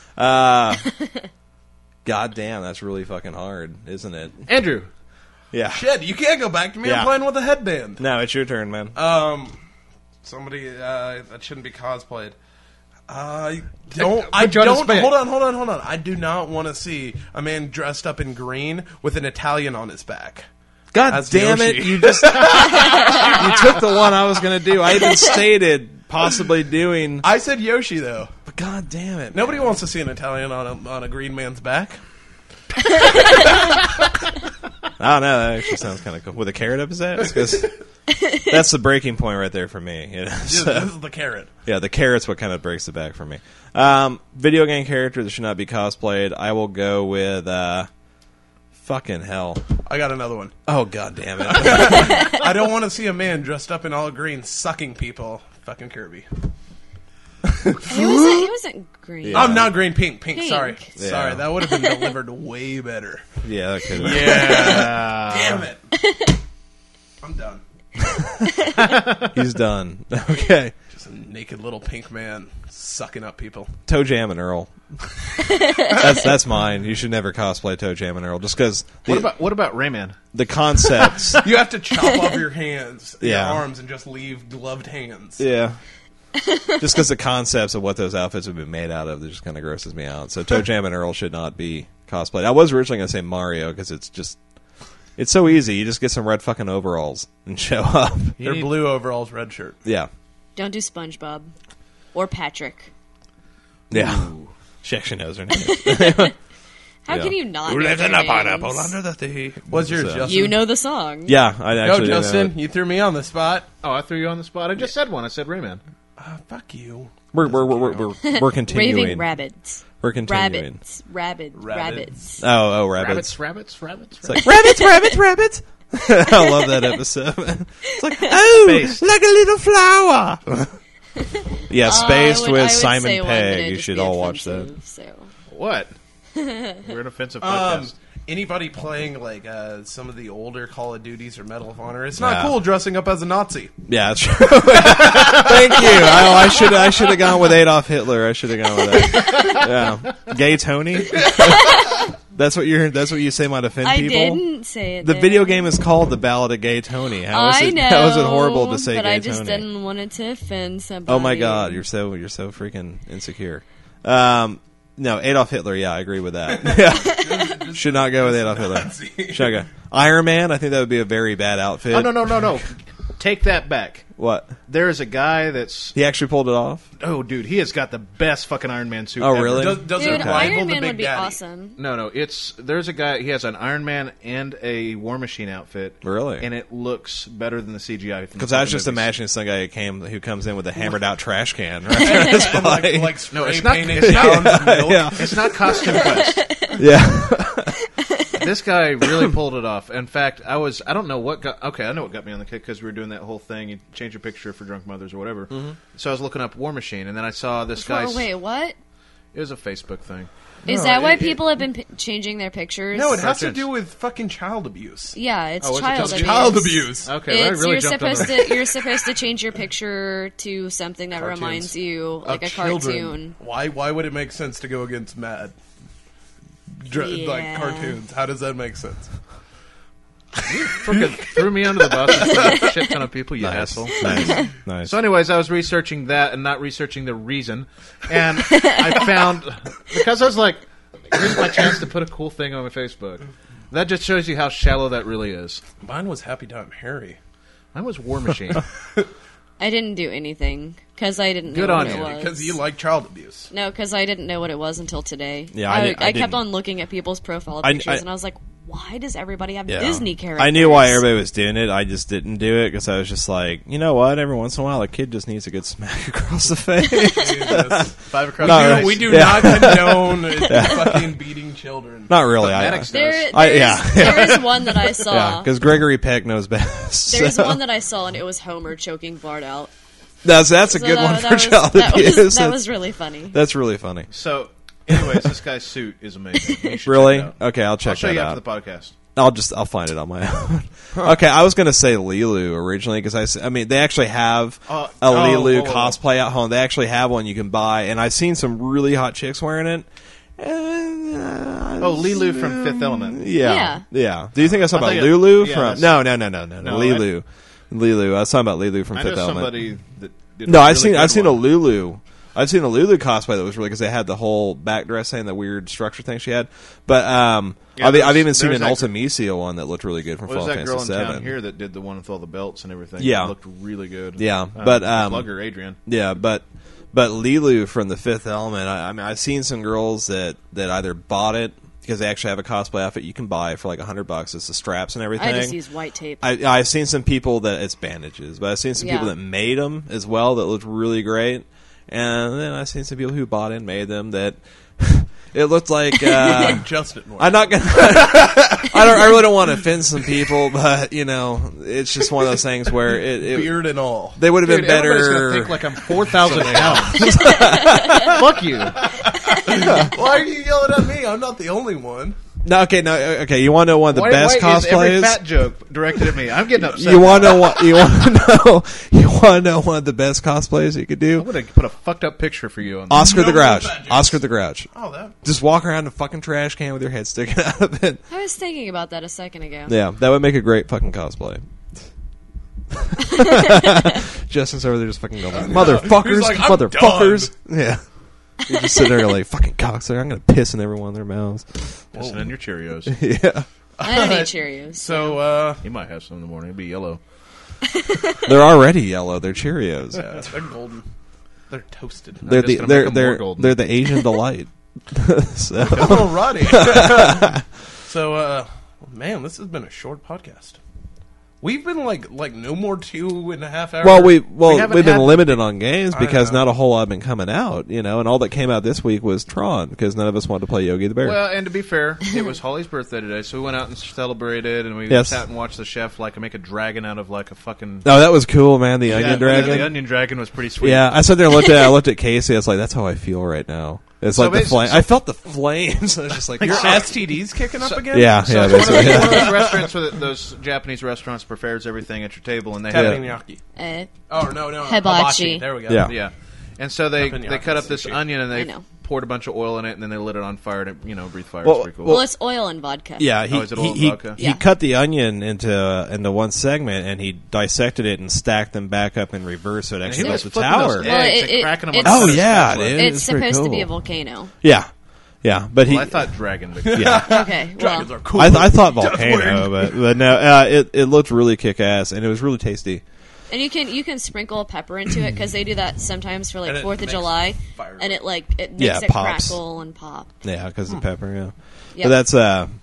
God damn, that's really fucking hard, isn't it? Andrew, Yeah. Shit, you can't go back to me. Yeah. I'm playing with a headband. No, it's your turn, man. Somebody that shouldn't be cosplayed. I Put you on the don't. spot. Hold on. I do not want to see a man dressed up in green with an Italian on his back. God That's damn Yoshi. it! You just you took the one I was going to do. I even stated possibly doing. I said Yoshi though. But God damn it! Nobody wants to see an Italian on a green man's back. I don't know. That actually sounds kind of cool. With a carrot up his ass, because that's the breaking point right there for me. You know? This So, is the carrot. yeah, the carrot's what kind of breaks the back for me. Video game character that should not be cosplayed. I will go with fucking hell. I got another one. Oh God damn it! I don't want to see a man dressed up in all green sucking people. Fucking Kirby. He wasn't green. Yeah. Oh, not green, pink. Pink. Sorry. Yeah. Sorry, that would have been delivered way better. Yeah, that could. yeah, Damn it. I'm done. He's done. Okay. Just a naked little pink man sucking up people. Toe Jam and Earl. That's mine. You should never cosplay Toe Jam and Earl, just because What about Rayman? the concepts. You have to chop off your hands, Yeah. your arms, and just leave gloved hands. Yeah. Just because the concepts of what those outfits have been made out of, that just kind of grosses me out. So Toe Jam and Earl should not be cosplayed. I was originally going to say Mario because it's just It's so easy. You just get some red fucking overalls and show up. They're blue overalls, red shirt. Yeah. Don't do SpongeBob or Patrick. Yeah. She actually knows her name. How Yeah. can you not? Who know lives their in a names? pineapple under the sea? What's yours, So- Justin? You know the song. Yeah, I Go, actually didn't know Justin. it. You threw me on the spot. Oh, I threw you on the spot. I just said one. I said Rayman. Fuck you. We're continuing. Raving rabbits. We're continuing. Rabbits. Rabbits. Rabbits. Oh, rabbits. Rabbits. It's like rabbits. I love that episode. It's like, oh, Spaced. like a little flower. Yeah, Spaced I with would say Simon one, but Pegg. it'd You just should be all watch that. offensive, So. What? We're an offensive podcast. Anybody playing like some of the older Call of Duties or Medal of Honor? It's not Yeah. cool dressing up as a Nazi. Yeah, that's true. Thank you. I should have gone with Adolf Hitler. I should have gone with that. Yeah, Gay Tony. That's what you say might offend I people. didn't say it. The there. video game is called The Ballad of Gay Tony. How is I it? know. How is it horrible to say but Gay I just Tony? didn't want it to offend somebody. Oh my God, you're so freaking insecure. No, Adolf Hitler. Yeah, I agree with that. Yeah. Should not go with Adolf Hitler. Should I go Iron Man? I think that would be a very bad outfit. Oh, no. Take that back. What? There is a guy that's... He actually pulled it off. Oh, dude, he has got the best fucking Iron Man suit Oh, ever. really? Does Dude, it rival Iron the Man Big would be Daddy? awesome. No, there's a guy, he has an Iron Man and a War Machine outfit. Really? And it looks better than the CGI. Because I was just imagining some guy who comes in with a hammered out trash can. Right? And like spray No, it's not- painting gallons of milk. Yeah. It's not Costume Quest. Yeah. This guy really pulled it off. In fact, I don't know what got... Okay, I know what got me on the kick because we were doing that whole thing. You change your picture for drunk mothers or whatever. Mm-hmm. So I was looking up War Machine, and then I saw this guy... Oh, wait, what? It was a Facebook thing. Is that why people have been changing their pictures? No, it has to Preference. do with fucking child abuse. Yeah, it's Oh, is it child just abuse. Child abuse. Okay, well, I It's, really you're jumped on supposed the... to you're supposed to change your picture to something that Cartoons. reminds you like a Children. cartoon. Why would it make sense to go against Mad? Like Yeah. cartoons. How does that make sense? Fucking threw me under the bus in front of a shit ton of people, you asshole. Nice. So anyways, I was researching that and not researching the reason. And I found... Because I was like, here's my chance to put a cool thing on my Facebook. That just shows you how shallow that really is. Mine was Happy Time Harry. Mine was War Machine. I didn't do anything because I didn't Good know on what you. it was. Because you like child abuse. No, because I didn't know what it was until today. Yeah, I I kept didn't. on looking at people's profile I- pictures, and I was like, why does everybody have Yeah. Disney characters? I knew why everybody was doing it. I just didn't do it because I was just like, you know what? Every once in a while, a kid just needs a good smack across the face. Jesus. Five across No, the right. face. We do Yeah. not condone fucking beating children. Not really. Maddox does. There is one that I saw. because Gregory Peck knows best. There's so. one that I saw, and it was Homer choking Bart out. That's a So good one that for was- child that abuse. Was, that was really funny. That's really funny. So, anyways, this guy's suit is amazing. You should Really? check it out. Okay, I'll check I'll show that you out. after the podcast. I'll find it on my own. Okay, I was gonna say Lilu originally because I mean they actually have a Lilu oh. cosplay at home. They actually have one you can buy, and I've seen some really hot chicks wearing it. Oh, Lilu from Fifth Element. Yeah. Do you think I was talking I about thought you- Lulu yeah, from? that's- No. No, Lilu. Lilu. I was talking about Lilu from I know Fifth Element. somebody that did No, a I've really seen good a one. Lulu. I've seen a Lulu cosplay that was really because they had the whole back dress thing, the weird structure thing she had. But Yeah, I've even seen there's an that- Ultimisia one that looked really good from What was Final that girl Fantasy in town VII. here that did the one with all the belts and everything? Yeah. It looked really good. Yeah, but, plug her, Adrian. Yeah, but Lilu from the Fifth Element. I mean, I've seen some girls that either bought it because they actually have a cosplay outfit you can buy for like $100. It's the straps and everything. I just use white tape. I've seen some people that it's bandages, but I've seen some people Yeah. that made them as well that looked really great, and then I've seen some people who bought and made them that it looked like. Justin. I'm not gonna. I really don't want to offend some people, but you know, it's just one of those things where it Beard and all. they would have been Dude, everybody's better. gonna think like I'm 4,000 pounds. Fuck you. Why are you yelling at me? I'm not the only one. No, okay. You want to know one of the best why is every cosplays? fat joke directed at me? I'm getting upset. You want to know what? You want to know? You want to know one of the best cosplays you could do? I'm gonna put a fucked up picture for you on that. Oscar the No Grouch. badges. Oscar the Grouch. Oh, that. Just walk around a fucking trash can with your head sticking out of it. I was thinking about that a second ago. Yeah, that would make a great fucking cosplay. Justin's over there just fucking going, motherfuckers, He's like, "I'm motherfuckers. Yeah. You just sit there like, fucking cocksucker, I'm going to piss in every one of their mouths. Pissing in your Cheerios. Yeah. I don't eat Cheerios. So, He might have some in the morning. It'd be yellow. They're already yellow. They're Cheerios. they're golden. They're toasted. They're just the gonna make them more they're golden. they're the Asian delight. So Alrighty. So, man, this has been a short podcast. We've been like no more 2.5 hours. well haven't we've been had- limited on games because know. not a whole lot have been coming out, and all that came out this week was Tron because none of us wanted to play Yogi the Bear. Well, and to be fair, it was Holly's birthday today, so we went out and celebrated, and we Yes. sat and watched the chef make a dragon out of a fucking. Oh, that was cool, man. The onion dragon. The onion dragon was pretty sweet. Yeah, I sat there and looked at Casey. I was like, that's how I feel right now. It's So like the basically- flame. I felt the flames. I was just like, Your STD's kicking up again? yeah, So yeah, it's one of basically. those restaurants, where those Japanese restaurants prepares everything at your table, and they have Teppanyaki. Oh, no. Hibachi. There we go. Yeah. yeah. And so they Teppanyaki cut up this sushi. onion, and I they know. poured a bunch of oil in it, and then they lit it on fire to breathe fire. Well, It's pretty cool. Well, it's oil and vodka. Yeah, Oh, is it oil he vodka? he Yeah. cut the onion into one segment and he dissected it and stacked them back up in reverse so it And actually he was built the flipping those tower. eggs Well, and it- cracking them it's- on Oh the yeah, spatula. dude. It's pretty supposed to be cool. a volcano. Yeah, but Well, I thought dragon. But yeah. Okay, well, Dragons are cool. I thought volcano, but no, it looked really kick ass and it was really tasty. and you can sprinkle pepper into it because they do that sometimes for And like it 4th of makes July, fire. and it makes Yeah, it pops. crackle and pop. Yeah, because of pepper. Yeah, Yep. but that's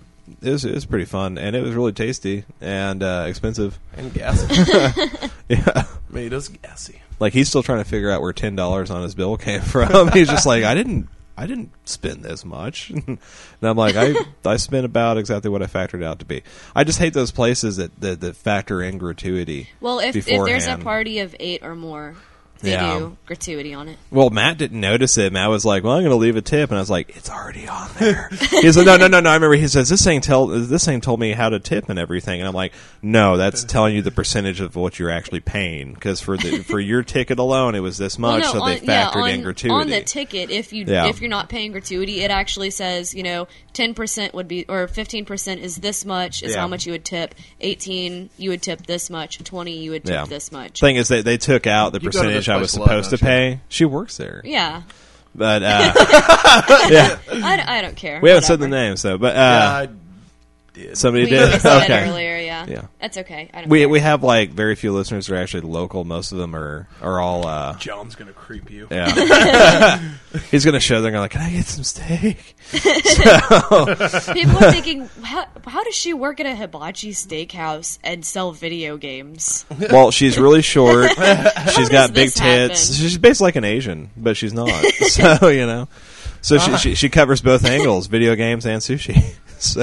it was pretty fun and it was really tasty and expensive. And gassy. Yeah. Made us gassy. Like he's still trying to figure out where $10 on his bill came from. He's just like, I didn't spend this much, and I'm like, I spent about exactly what I factored out to be. I just hate those places that factor in gratuity. Well, if there's a beforehand. party of 8 or more, they Yeah. do gratuity on it. Well, Matt didn't notice it. Matt was like, "Well, I'm going to leave a tip," and I was like, "It's already on there." He's like, "No." I remember he says this thing told me how to tip and everything, and I'm like, "No, that's telling you the percentage of what you're actually paying because for your ticket alone, it was this much, so they factored in gratuity on the ticket. If Yeah. you're not paying gratuity, it actually says 10% would be, or 15% is this much is Yeah. how much you would tip. 18 you would tip this much. 20 you would tip Yeah. this much. Thing is, they took out the You go to this percentage I was place a lot, supposed to don't you? pay. She works there, Yeah, but yeah, I don't care. we haven't said the Whatever. name, so but I did. somebody We did. said Okay, it earlier. Yeah, Yeah. that's okay. I don't we care. we have like very few listeners that are actually local. Most of them are all. John's going to creep you. Yeah, he's gonna show. They're gonna like, can I get some steak? People are thinking, how does she work at a hibachi steakhouse and sell video games? Well, she's really short. She's got does big this tits. happen? She's basically like an Asian, but she's not. So so she covers both angles: video games and sushi. So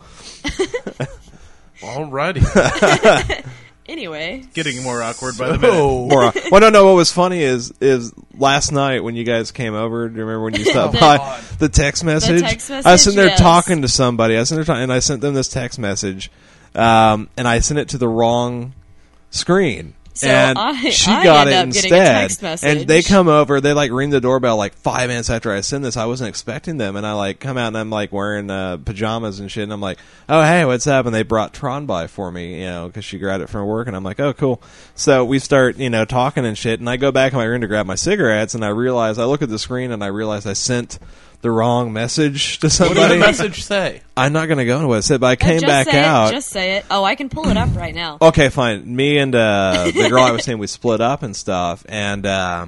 Alrighty. Anyway, Getting more awkward by the minute. more. Well, no. What was funny is last night when you guys came over. Do you remember when you stopped by? The text message. text I was message, sitting there yes. talking to somebody. And I sent them this text message, and I sent it to the wrong screen. So and I she end got it up instead. getting a text message. And they come over. They like ring the doorbell like 5 minutes after I send this. I wasn't expecting them, and I like come out and I'm like wearing pajamas and shit. And I'm like, "Oh hey, what's up?" And they brought Tron by for me, because she grabbed it from work. And I'm like, "Oh cool." So we start talking and shit. And I go back in my room to grab my cigarettes, and I look at the screen and I realize I sent the wrong message to What somebody. did the message say? I'm not going to go into what it said, but I came just back say out. Just say it. Oh, I can pull it up right now. Okay, fine. Me and the girl I was saying we split up and stuff, and I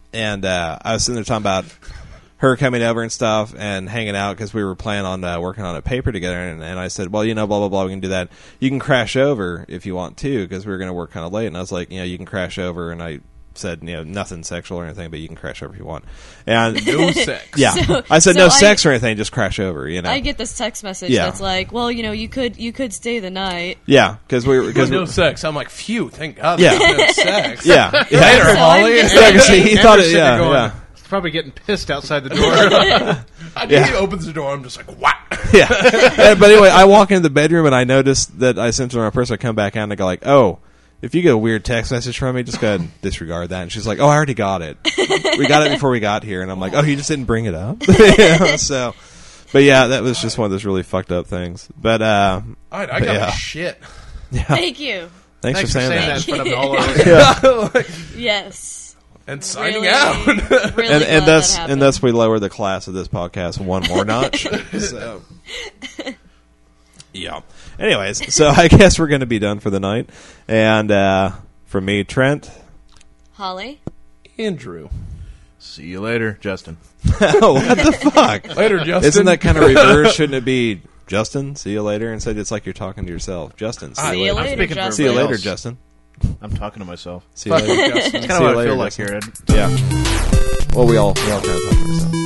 was sitting there talking about her coming over and stuff and hanging out because we were planning on working on a paper together, and I said, well, blah blah blah, we can do that. You can crash over if you want to because we were going to work kind of late, and I was like, you can crash over, and I said, nothing sexual or anything, but you can crash over if you want. And No sex. yeah, So- I said so no I- sex or anything, just crash over. I get this text message Yeah. that's like, well, you could stay the night. Yeah, because we were No sex. I'm like, phew, thank God Yeah. there's no sex. yeah. Later, So I'm Holly. just- Yeah, 'cause he Andrew's thought it. sitting there Yeah, going, yeah. He's probably getting pissed outside the door. I Yeah. He opens the door. I'm just like, what? Yeah. But anyway, I walk into the bedroom and I notice that I sent her my purse. I come back out and I go like, oh, if you get a weird text message from me, just go ahead and disregard that. And she's like, oh, I already got it. We got it before we got here. And I'm like, oh, you just didn't bring it up? So, but yeah, that was just one of those really fucked up things. But, All right, I got yeah. my shit. Thank you. thanks for saying that. in front of all of us. Yes. And signing Really, out. really And glad that happened. and thus we lower the class of this podcast one more notch. So, yeah. Anyways, so I guess we're going to be done for the night. And from me, Trent. Holly? Andrew. See you later, Justin. Oh, what the fuck? Later, Justin. Isn't that kind of reverse? Shouldn't it be Justin? See you later. Instead, it's like you're talking to yourself. Justin. See you you later. later, speaking for Justin. See you later, everybody else. Justin. I'm talking to myself. See you later. Justin. Kind of what I feel like here, Ed. Yeah. Well, we all kind of talk to ourselves.